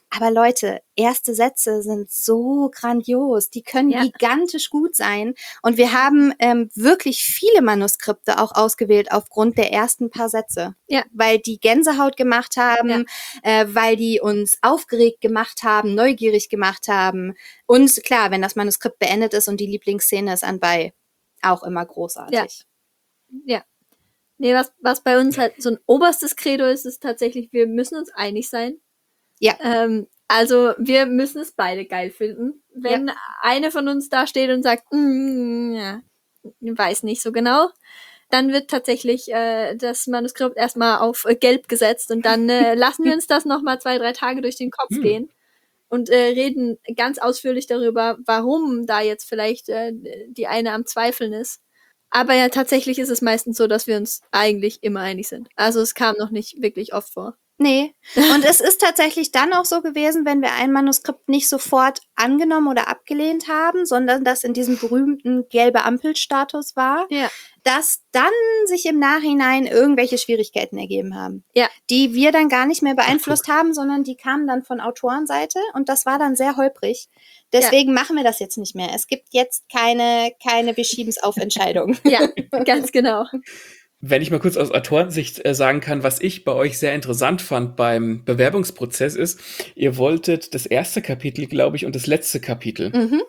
Aber Leute, erste Sätze sind so grandios. Die können Ja. gigantisch gut sein. Und wir haben ähm, wirklich viele Manuskripte auch ausgewählt aufgrund der ersten paar Sätze. Ja. Weil die Gänsehaut gemacht haben, äh, weil die uns aufgeregt gemacht haben, neugierig gemacht haben. Und klar, wenn das Manuskript beendet ist und die Lieblingsszene ist anbei, auch immer großartig. Ja. Nee, was, was bei uns halt so ein oberstes Credo ist, ist tatsächlich, wir müssen uns einig sein. Ja. Ähm, also wir müssen es beide geil finden. Wenn eine von uns da steht und sagt, mm, ja, weiß nicht so genau, dann wird tatsächlich äh, das Manuskript erstmal auf äh, gelb gesetzt und dann äh, lassen wir uns das nochmal zwei, drei Tage durch den Kopf Hm. gehen und äh, reden ganz ausführlich darüber, warum da jetzt vielleicht äh, die eine am Zweifeln ist. Aber ja, tatsächlich ist es meistens so, dass wir uns eigentlich immer einig sind. Also es kam noch nicht wirklich oft vor. Nee. Und es ist tatsächlich dann auch so gewesen, wenn wir ein Manuskript nicht sofort angenommen oder abgelehnt haben, sondern das in diesem berühmten gelbe Ampelstatus war, Ja. dass dann sich im Nachhinein irgendwelche Schwierigkeiten ergeben haben, Ja. die wir dann gar nicht mehr beeinflusst haben, sondern die kamen dann von Autorenseite und das war dann sehr holprig. Deswegen machen wir das jetzt nicht mehr. Es gibt jetzt keine, keine wir schieben's auf Entscheidung. Ja, ganz genau. Wenn ich mal kurz aus Autorensicht äh, sagen kann, was ich bei euch sehr interessant fand beim Bewerbungsprozess ist, ihr wolltet das erste Kapitel, glaube ich, und das letzte Kapitel. Mhm.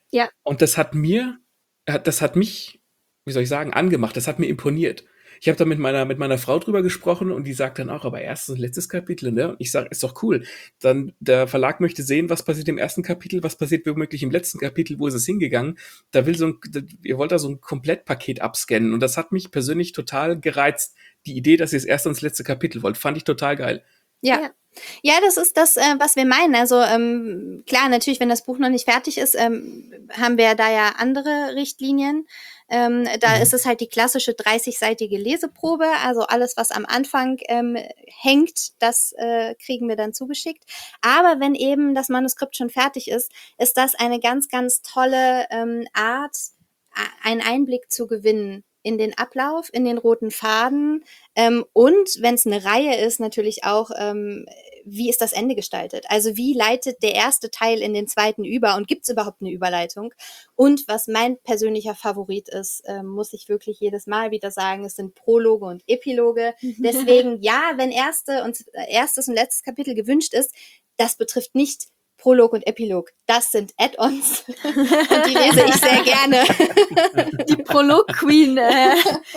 Und das hat mir, hat- das hat mich, wie soll ich sagen, angemacht. Das hat mir imponiert. Ich habe da mit meiner, mit meiner Frau drüber gesprochen und die sagt dann auch, aber erstes und letztes Kapitel, ne? Und ich sage, ist doch cool. Dann, der Verlag möchte sehen, was passiert im ersten Kapitel, was passiert womöglich im letzten Kapitel, wo ist es hingegangen. Da will so ein, da- ihr wollt da so ein Komplettpaket abscannen und das hat mich persönlich total gereizt. Die Idee, dass ihr das erste und das letzte Kapitel wollt, fand ich total geil. Ja. Ja. Ja, das ist das, äh, was wir meinen. Also ähm, klar, natürlich, wenn das Buch noch nicht fertig ist, ähm, haben wir da ja andere Richtlinien. Ähm, da Mhm. ist es halt die klassische dreißigseitige Leseprobe. Also alles, was am Anfang ähm, hängt, das äh, kriegen wir dann zugeschickt. Aber wenn eben das Manuskript schon fertig ist, ist das eine ganz, ganz tolle ähm, Art, a- einen Einblick zu gewinnen in den Ablauf, in den roten Faden, ähm, und wenn es eine Reihe ist, natürlich auch, ähm, wie ist das Ende gestaltet? Also wie leitet der erste Teil in den zweiten über und gibt es überhaupt eine Überleitung? Und was mein persönlicher Favorit ist, ähm, muss ich wirklich jedes Mal wieder sagen, es sind Prologe und Epiloge. Deswegen, ja, wenn erste und, äh, erstes und letztes Kapitel gewünscht ist, das betrifft nicht Prolog und Epilog. Das sind Add-ons und die lese ich sehr gerne. Die Prolog-Queen. Äh,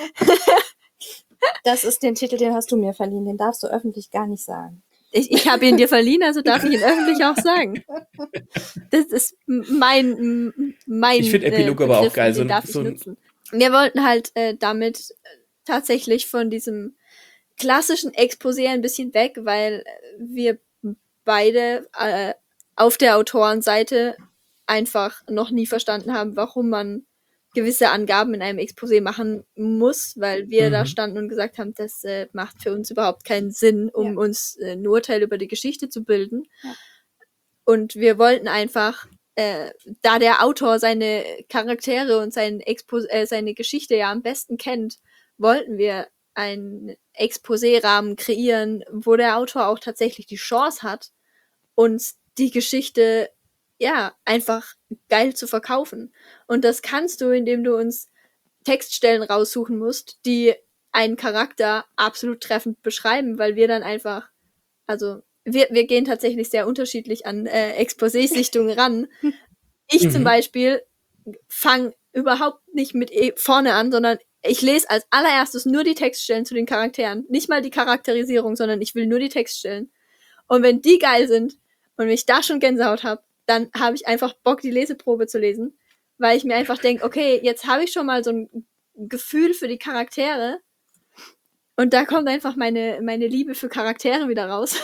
Das ist den Titel, den hast du mir verliehen. Den darfst du öffentlich gar nicht sagen. ich ich habe ihn dir verliehen, also darf ich ihn öffentlich auch sagen. Das ist mein, mein Ich finde Epilog aber auch Begriff, geil. Den So ein- darf ich so ein- nutzen. Wir wollten halt äh, damit äh, tatsächlich von diesem klassischen Exposé ein bisschen weg, weil äh, wir beide äh, auf der Autorenseite einfach noch nie verstanden haben, warum man gewisse Angaben in einem Exposé machen muss, weil wir Mhm. da standen und gesagt haben, das äh, macht für uns überhaupt keinen Sinn, um Ja. uns äh, ein Urteil über die Geschichte zu bilden. Ja. Und wir wollten einfach, äh, da der Autor seine Charaktere und sein Expo äh, seine Geschichte ja am besten kennt, wollten wir einen Exposé-Rahmen kreieren, wo der Autor auch tatsächlich die Chance hat, uns die Geschichte ja einfach geil zu verkaufen. Und das kannst du, indem du uns Textstellen raussuchen musst, die einen Charakter absolut treffend beschreiben, weil wir dann einfach, also wir, wir gehen tatsächlich sehr unterschiedlich an äh, Exposé-Sichtungen ran. Ich Mhm. zum Beispiel fange überhaupt nicht mit e vorne an, sondern ich lese als allererstes nur die Textstellen zu den Charakteren. Nicht mal die Charakterisierung, sondern ich will nur die Textstellen. Und wenn die geil sind und ich da schon Gänsehaut habe, dann habe ich einfach Bock, die Leseprobe zu lesen, weil ich mir einfach denke, okay, jetzt habe ich schon mal so ein Gefühl für die Charaktere und da kommt einfach meine, meine Liebe für Charaktere wieder raus.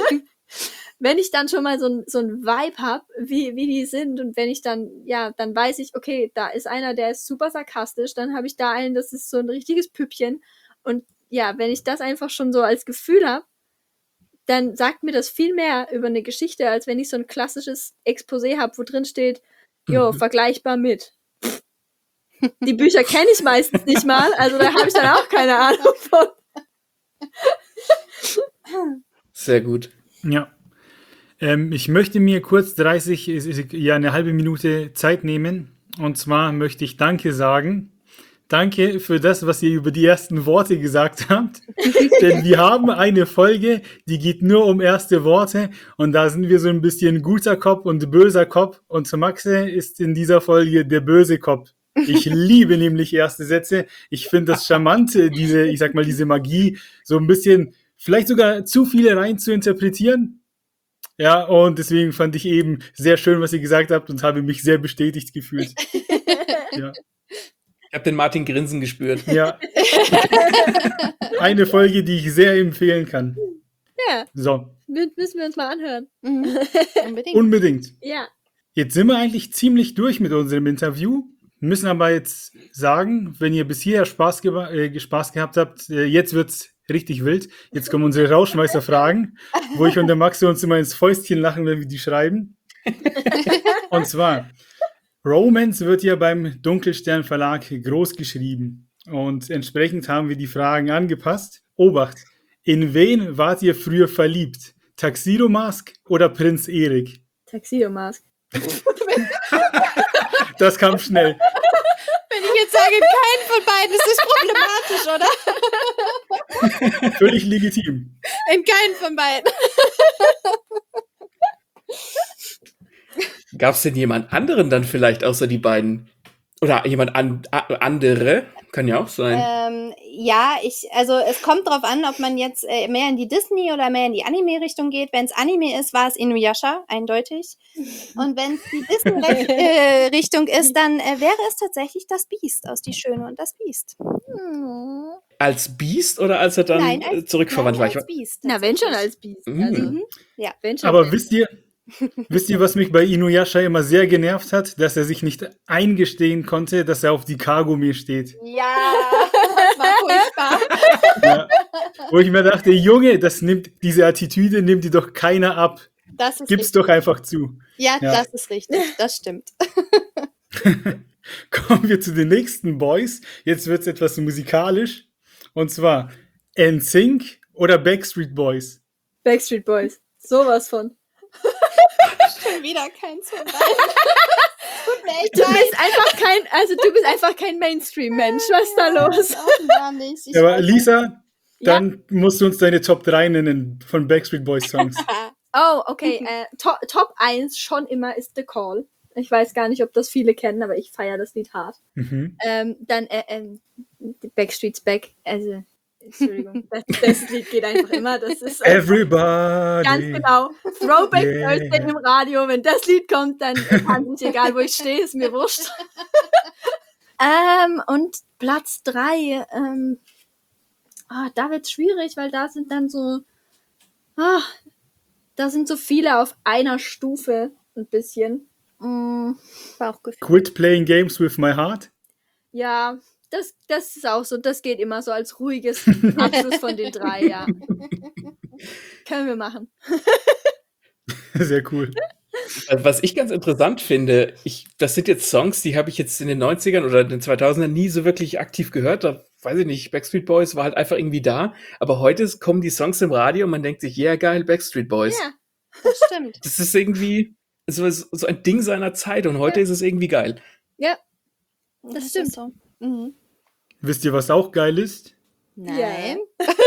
Wenn ich dann schon mal so ein, so ein Vibe habe, wie, wie die sind und wenn ich dann, ja, dann weiß ich, okay, da ist einer, der ist super sarkastisch, dann habe ich da einen, das ist so ein richtiges Püppchen und ja, wenn ich das einfach schon so als Gefühl habe, dann sagt mir das viel mehr über eine Geschichte, als wenn ich so ein klassisches Exposé habe, wo drin steht, jo, Mhm. vergleichbar mit. Pff. Die Bücher kenne ich meistens nicht mal, also da habe ich dann auch keine Ahnung von. Sehr gut. Ja. Ähm, ich möchte mir kurz dreißig, ist- ist- ja, eine halbe Minute Zeit nehmen. Und zwar möchte ich Danke sagen. Danke für das, was ihr über die ersten Worte gesagt habt. Denn wir haben eine Folge, die geht nur um erste Worte. Und da sind wir so ein bisschen guter Kopf und böser Kopf. Und Maxe ist in dieser Folge der böse Kopf. Ich liebe nämlich erste Sätze. Ich finde das charmant, diese, ich sag mal, diese Magie, so ein bisschen, vielleicht sogar zu viele rein zu interpretieren. Ja, und deswegen fand ich eben sehr schön, was ihr gesagt habt und habe mich sehr bestätigt gefühlt. Ja. Ich habe den Martin Grinsen gespürt. Ja. Eine Folge, die ich sehr empfehlen kann. Ja, So, mü- müssen wir uns mal anhören. Mhm. Unbedingt. unbedingt. Ja. Jetzt sind wir eigentlich ziemlich durch mit unserem Interview, müssen aber jetzt sagen, wenn ihr bis hierher Spaß, geba- äh, Spaß gehabt habt, äh, jetzt wird's richtig wild. Jetzt kommen unsere Rauschmeister-Fragen, wo ich und der Max uns immer ins Fäustchen lachen, wenn wir die schreiben. Und zwar, Romance wird ja beim Dunkelstern Verlag groß geschrieben und entsprechend haben wir die Fragen angepasst. Obacht, in wen wart ihr früher verliebt? Tuxedo Mask oder Prinz Erik? Tuxedo Mask. Das kam schnell. Wenn ich jetzt sage, keinen von beiden, ist das problematisch, oder? Völlig legitim. In keinen von beiden. Gab es denn jemand anderen dann vielleicht außer die beiden? Oder jemand an, a, andere? Kann ja auch sein. Ähm, ja, ich, also es kommt drauf an, ob man jetzt äh, mehr in die Disney oder mehr in die Anime-Richtung geht. Wenn es Anime ist, war es Inuyasha, eindeutig. Und wenn es die Disney-Richtung ist, dann äh, wäre es tatsächlich das Biest aus Die Schöne und das Biest. Als Beast oder als er dann Nein, als- äh, zurückverwandt Nein, war? als Biest. Na, wenn schon tatsächlich. als Biest. Mhm. Also, Mhm. Ja. wenn schon. Aber wisst ihr, wisst ihr, was mich bei Inuyasha immer sehr genervt hat? Dass er sich nicht eingestehen konnte, dass er auf die Kagome steht. Ja, das war furchtbar. Ja. Wo ich mir dachte, Junge, das nimmt, diese Attitüde nimmt dir doch keiner ab. Das ist Gib's richtig. doch einfach zu. Ja, Ja. das ist richtig. Das stimmt. Kommen wir zu den nächsten Boys. Jetzt wird's etwas musikalisch. Und zwar N Sync oder Backstreet Boys. Backstreet Boys. Sowas von. Schon wieder keins von beiden. Tut mir echt Du leid. bist einfach kein, also du bist einfach kein Mainstream-Mensch. Was ist da los? Offenbar nicht. Ich Aber weiß Lisa, dann musst du uns deine Top drei nennen von Backstreet Boys Songs. nicht. Oh, okay. Äh, to Top eins schon immer ist The Call. Ich weiß gar nicht, ob das viele kennen, aber ich feiere das Lied hart. Mhm. Ähm, dann äh, ähm, Backstreet's Back. Also, Entschuldigung, das, das Lied geht einfach immer. Das ist einfach Everybody. ganz genau. Throwback Yeah. Thursday im Radio. Wenn das Lied kommt, dann kann ich, egal wo ich stehe, ist mir wurscht. ähm, und Platz drei. Ähm, ah, da wird's schwierig, weil da sind dann so. Ah, da sind so viele auf einer Stufe ein bisschen. Mm, Bauchgefühl. Quit playing games with my heart. ja, das, das ist auch so. Das geht immer so als ruhiges Abschluss von den drei, ja. Können wir machen. Sehr cool. Was ich ganz interessant finde, ich, das sind jetzt Songs, die habe ich jetzt in den neunzigern oder in den zweitausendern nie so wirklich aktiv gehört. Da weiß ich nicht, Backstreet Boys war halt einfach irgendwie da. Aber heute kommen die Songs im Radio und man denkt sich, ja yeah, geil, Backstreet Boys. Ja, Das stimmt. Das ist irgendwie so, so ein Ding seiner Zeit und heute ist es irgendwie geil. ja. Das, stimmt. ist so. Mhm. Wisst ihr, was auch geil ist? Nein.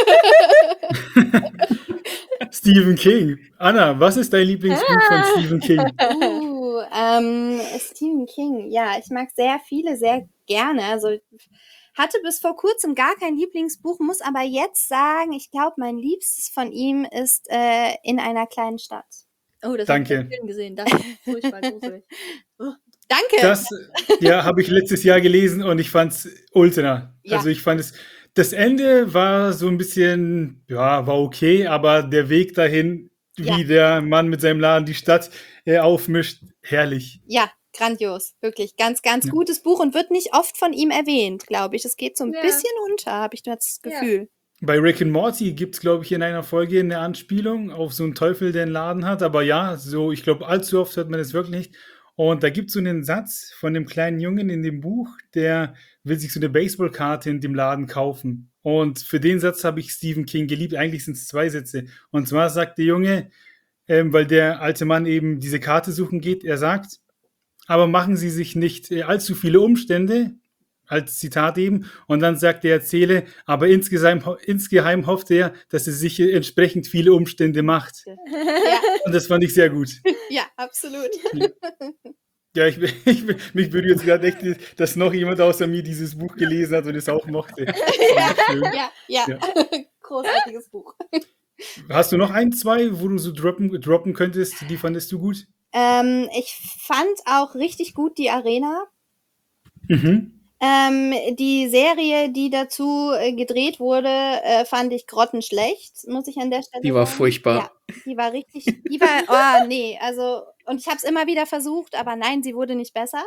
Stephen King. Anna, was ist dein Lieblingsbuch von Stephen King? Uh, ähm, Stephen King. Ja, ich mag sehr viele, sehr gerne. Also hatte bis vor kurzem gar kein Lieblingsbuch, muss aber jetzt sagen, ich glaube, mein Liebstes von ihm ist äh, In einer kleinen Stadt. Oh, das Danke. habe ich im Film gesehen. Das ist furchtbar gruselig. Danke. Das, ja, habe ich letztes Jahr gelesen und ich fand's ultra. Ja. Also ich fand es, das Ende war so ein bisschen, ja, war okay, aber der Weg dahin, Ja. wie der Mann mit seinem Laden die Stadt äh, aufmischt, herrlich. Ja, grandios. Wirklich ganz, ganz Ja. gutes Buch und wird nicht oft von ihm erwähnt, glaube ich. Es geht so ein Ja. bisschen unter, habe ich das Ja. Gefühl. Bei Rick and Morty gibt's, glaube ich, in einer Folge eine Anspielung auf so einen Teufel, der einen Laden hat. Aber ja, so, ich glaube, allzu oft hört man das wirklich nicht. Und da gibt's so einen Satz von dem kleinen Jungen in dem Buch, der will sich so eine Baseballkarte in dem Laden kaufen. Und für den Satz habe ich Stephen King geliebt. Eigentlich sind es zwei Sätze. Und zwar sagt der Junge, ähm, weil der alte Mann eben diese Karte suchen geht. Er sagt, aber machen Sie sich nicht äh, allzu viele Umstände, als Zitat eben. Und dann sagt der Erzähler, aber insgeheim, insgeheim hofft er, dass er sich entsprechend viele Umstände macht. Ja, Und das fand ich sehr gut. ja, absolut. Ja, ich, ich, mich berührt es gerade echt, dass noch jemand außer mir dieses Buch gelesen hat und es auch mochte. Das fand ich schön. Ja, ja, Ja. großartiges Buch. Hast du noch ein, zwei, wo du so droppen, droppen könntest, die fandest du gut? Ähm, ich fand auch richtig gut die Arena. Mhm. Ähm, die Serie, die dazu äh, gedreht wurde, äh, fand ich grottenschlecht, muss ich an der Stelle Die war sagen. furchtbar. Ja, die war richtig, die war, oh nee, also, und ich habe es immer wieder versucht, aber nein, sie wurde nicht besser.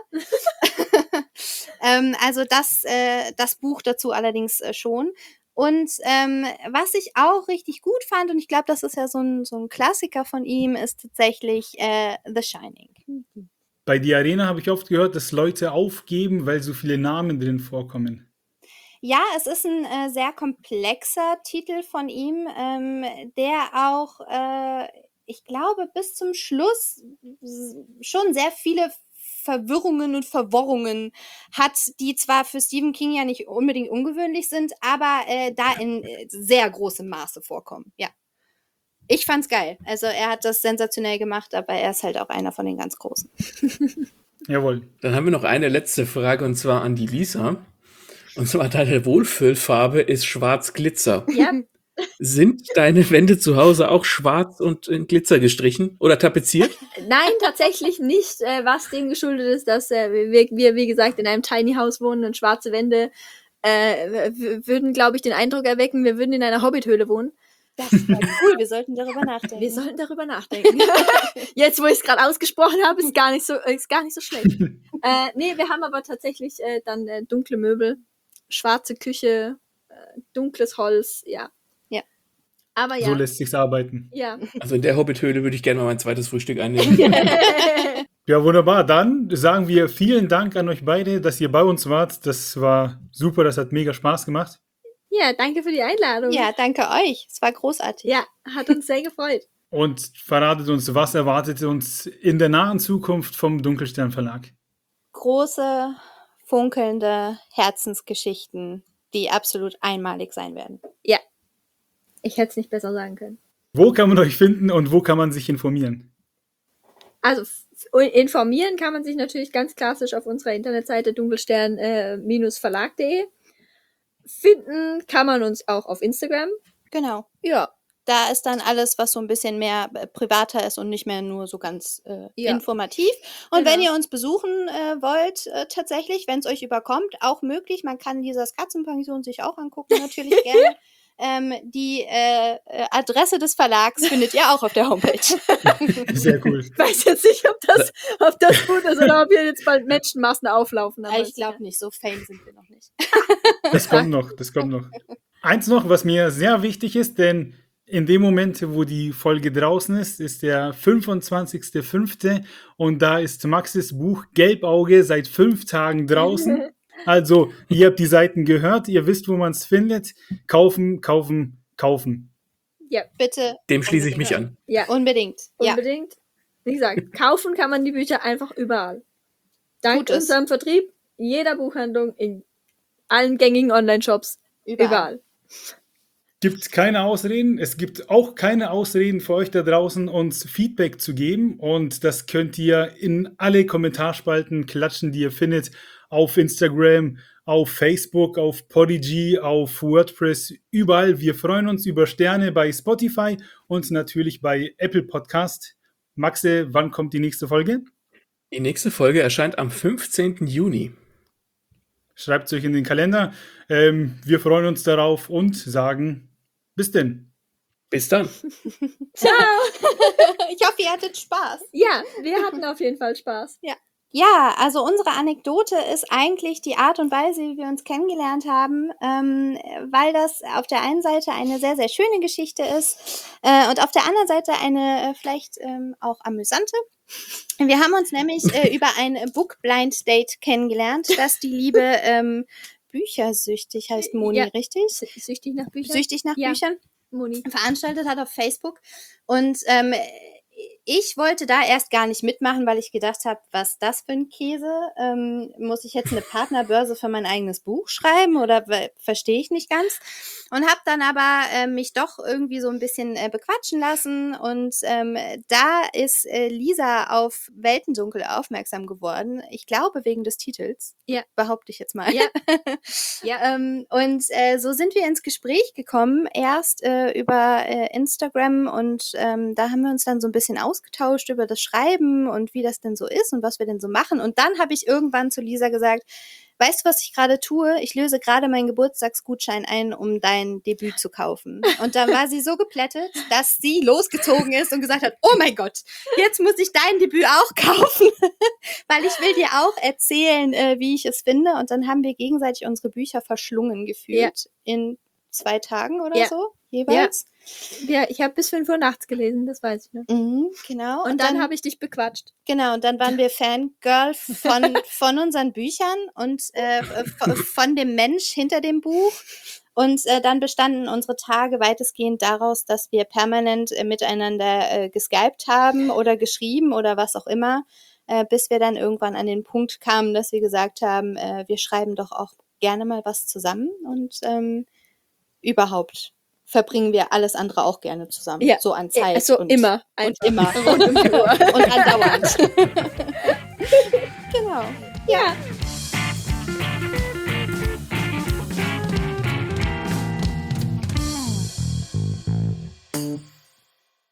ähm, also das, äh, das Buch dazu allerdings äh, schon. Und ähm, was ich auch richtig gut fand, und ich glaube, das ist ja so ein, so ein Klassiker von ihm, ist tatsächlich äh, The Shining. Bei Die Arena habe ich oft gehört, dass Leute aufgeben, weil so viele Namen drin vorkommen. Ja, es ist ein äh, sehr komplexer Titel von ihm, ähm, der auch, äh, ich glaube, bis zum Schluss s- schon sehr viele Verwirrungen und Verworrungen hat, die zwar für Stephen King ja nicht unbedingt ungewöhnlich sind, aber äh, da in äh, sehr großem Maße vorkommen. Ja. Ich fand's geil. Also er hat das sensationell gemacht, aber er ist halt auch einer von den ganz Großen. Jawohl. Dann haben wir noch eine letzte Frage und zwar an die Lisa. Und zwar deine Wohlfühlfarbe ist schwarz Glitzer. Ja, Sind deine Wände zu Hause auch schwarz und in Glitzer gestrichen oder tapeziert? nein, tatsächlich nicht, äh, was dem geschuldet ist, dass äh, wir, wir, wie gesagt, in einem Tiny House wohnen und schwarze Wände äh, w- würden, glaube ich, den Eindruck erwecken, wir würden in einer Hobbithöhle wohnen. Das war cool, wir sollten darüber nachdenken. Wir sollten darüber nachdenken. Jetzt, wo ich es gerade ausgesprochen habe, ist gar nicht so, ist gar nicht so schlecht. äh, nee, wir haben aber tatsächlich äh, dann äh, dunkle Möbel, schwarze Küche, äh, dunkles Holz, ja. Ja. Aber ja. So lässt sich's arbeiten. Ja. Also in der Hobbithöhle würde ich gerne mal mein zweites Frühstück einnehmen. Ja, wunderbar. Dann sagen wir vielen Dank an euch beide, dass ihr bei uns wart. Das war super, das hat mega Spaß gemacht. Ja, danke für die Einladung. Ja, danke euch. Es war großartig. Ja, hat uns sehr gefreut. Und verratet uns, was erwartet uns in der nahen Zukunft vom Dunkelstern Verlag? Große, funkelnde Herzensgeschichten, die absolut einmalig sein werden. Ja. Ich hätte es nicht besser sagen können. Wo kann man euch finden und wo kann man sich informieren? Also f- informieren kann man sich natürlich ganz klassisch auf unserer Internetseite dunkelstern-verlag punkt de. Finden kann man uns auch auf Instagram. Genau. Ja. Da ist dann alles, was so ein bisschen mehr äh, privater ist und nicht mehr nur so ganz äh, Ja. informativ. Und Genau. wenn ihr uns besuchen äh, wollt, äh, tatsächlich, wenn es euch überkommt, auch möglich. Man kann Lisas Katzenpension sich auch angucken, natürlich gerne. Ähm, die äh, äh, Adresse des Verlags findet ihr auch auf der Homepage. Sehr cool. Ich weiß jetzt nicht, ob das, ob das gut ist oder ob hier jetzt bald Menschenmassen auflaufen. aber ich glaube nicht, so fame sind wir noch nicht. Das kommt noch, das kommt noch. Eins noch, was mir sehr wichtig ist, denn in dem Moment, wo die Folge draußen ist, ist der fünfundzwanzigster fünfte und da ist Maxes Buch Gelbauge seit fünf Tagen draußen. Also, ihr habt die Seiten gehört, ihr wisst, wo man es findet. Kaufen, kaufen, kaufen. Bitte. Dem schließe ich mich an. Ja, Unbedingt. Ja. unbedingt. Wie gesagt, kaufen kann man die Bücher einfach überall. Dank Tut es. unserem Vertrieb, jeder Buchhandlung, in allen gängigen Online-Shops, Überall. überall. Gibt keine Ausreden. Es gibt auch keine Ausreden für euch da draußen, uns Feedback zu geben. Und das könnt ihr in alle Kommentarspalten klatschen, die ihr findet. Auf Instagram, auf Facebook, auf Podigy, auf WordPress, überall. Wir freuen uns über Sterne bei Spotify und natürlich bei Apple Podcast. Maxe, wann kommt die nächste Folge? Die nächste Folge erscheint am fünfzehnten Juni. Schreibt es euch in den Kalender. Ähm, wir freuen uns darauf und sagen bis denn. Bis dann. Ciao! Ich hoffe, ihr hattet Spaß. Ja, wir hatten auf jeden Fall Spaß. Ja, also unsere Anekdote ist eigentlich die Art und Weise, wie wir uns kennengelernt haben, ähm, weil das auf der einen Seite eine sehr, sehr schöne Geschichte ist äh, und auf der anderen Seite eine äh, vielleicht ähm, auch amüsante. Wir haben uns nämlich äh, über ein Book Blind Date kennengelernt, das die liebe ähm, Büchersüchtig heißt Moni, Ja. richtig? Süchtig nach Büchern? Süchtig nach Ja. Büchern Moni. veranstaltet hat auf Facebook. Und ähm, ich wollte da erst gar nicht mitmachen, weil ich gedacht habe, was das für ein Käse? Ähm, muss ich jetzt eine Partnerbörse für mein eigenes Buch schreiben oder w- verstehe ich nicht ganz? Und habe dann aber äh, mich doch irgendwie so ein bisschen äh, bequatschen lassen und ähm, da ist äh, Lisa auf Weltendunkel aufmerksam geworden. Ich glaube wegen des Titels, Ja. behaupte ich jetzt mal. Ja. Ja. ähm, und äh, so sind wir ins Gespräch gekommen, erst äh, über äh, Instagram und ähm, da haben wir uns dann so ein bisschen ausgetauscht über das Schreiben und wie das denn so ist und was wir denn so machen. Und dann habe ich irgendwann zu Lisa gesagt, weißt du, was ich gerade tue? Ich löse gerade meinen Geburtstagsgutschein ein, um dein Debüt zu kaufen. Und dann war sie so geplättet, dass sie losgezogen ist und gesagt hat, oh mein Gott, jetzt muss ich dein Debüt auch kaufen, weil ich will dir auch erzählen, äh, wie ich es finde. Und dann haben wir gegenseitig unsere Bücher verschlungen gefühlt Ja. in zwei Tagen oder Ja. so jeweils. Ja, ich habe bis fünf Uhr nachts gelesen, das weiß ich noch. Mhm, genau. Und, dann, habe ich dich bequatscht. Genau, und dann waren wir Fangirl von, von unseren Büchern und äh, v- von dem Mensch hinter dem Buch. Und äh, dann bestanden unsere Tage weitestgehend daraus, dass wir permanent äh, miteinander äh, geskypt haben oder geschrieben oder was auch immer, äh, bis wir dann irgendwann an den Punkt kamen, dass wir gesagt haben, äh, wir schreiben doch auch gerne mal was zusammen und ähm, überhaupt verbringen wir alles andere auch gerne zusammen, Ja. so an Zeit. Also und, immer. Und Einfach. immer. Rund um die Uhr. und andauernd. Genau. Ja.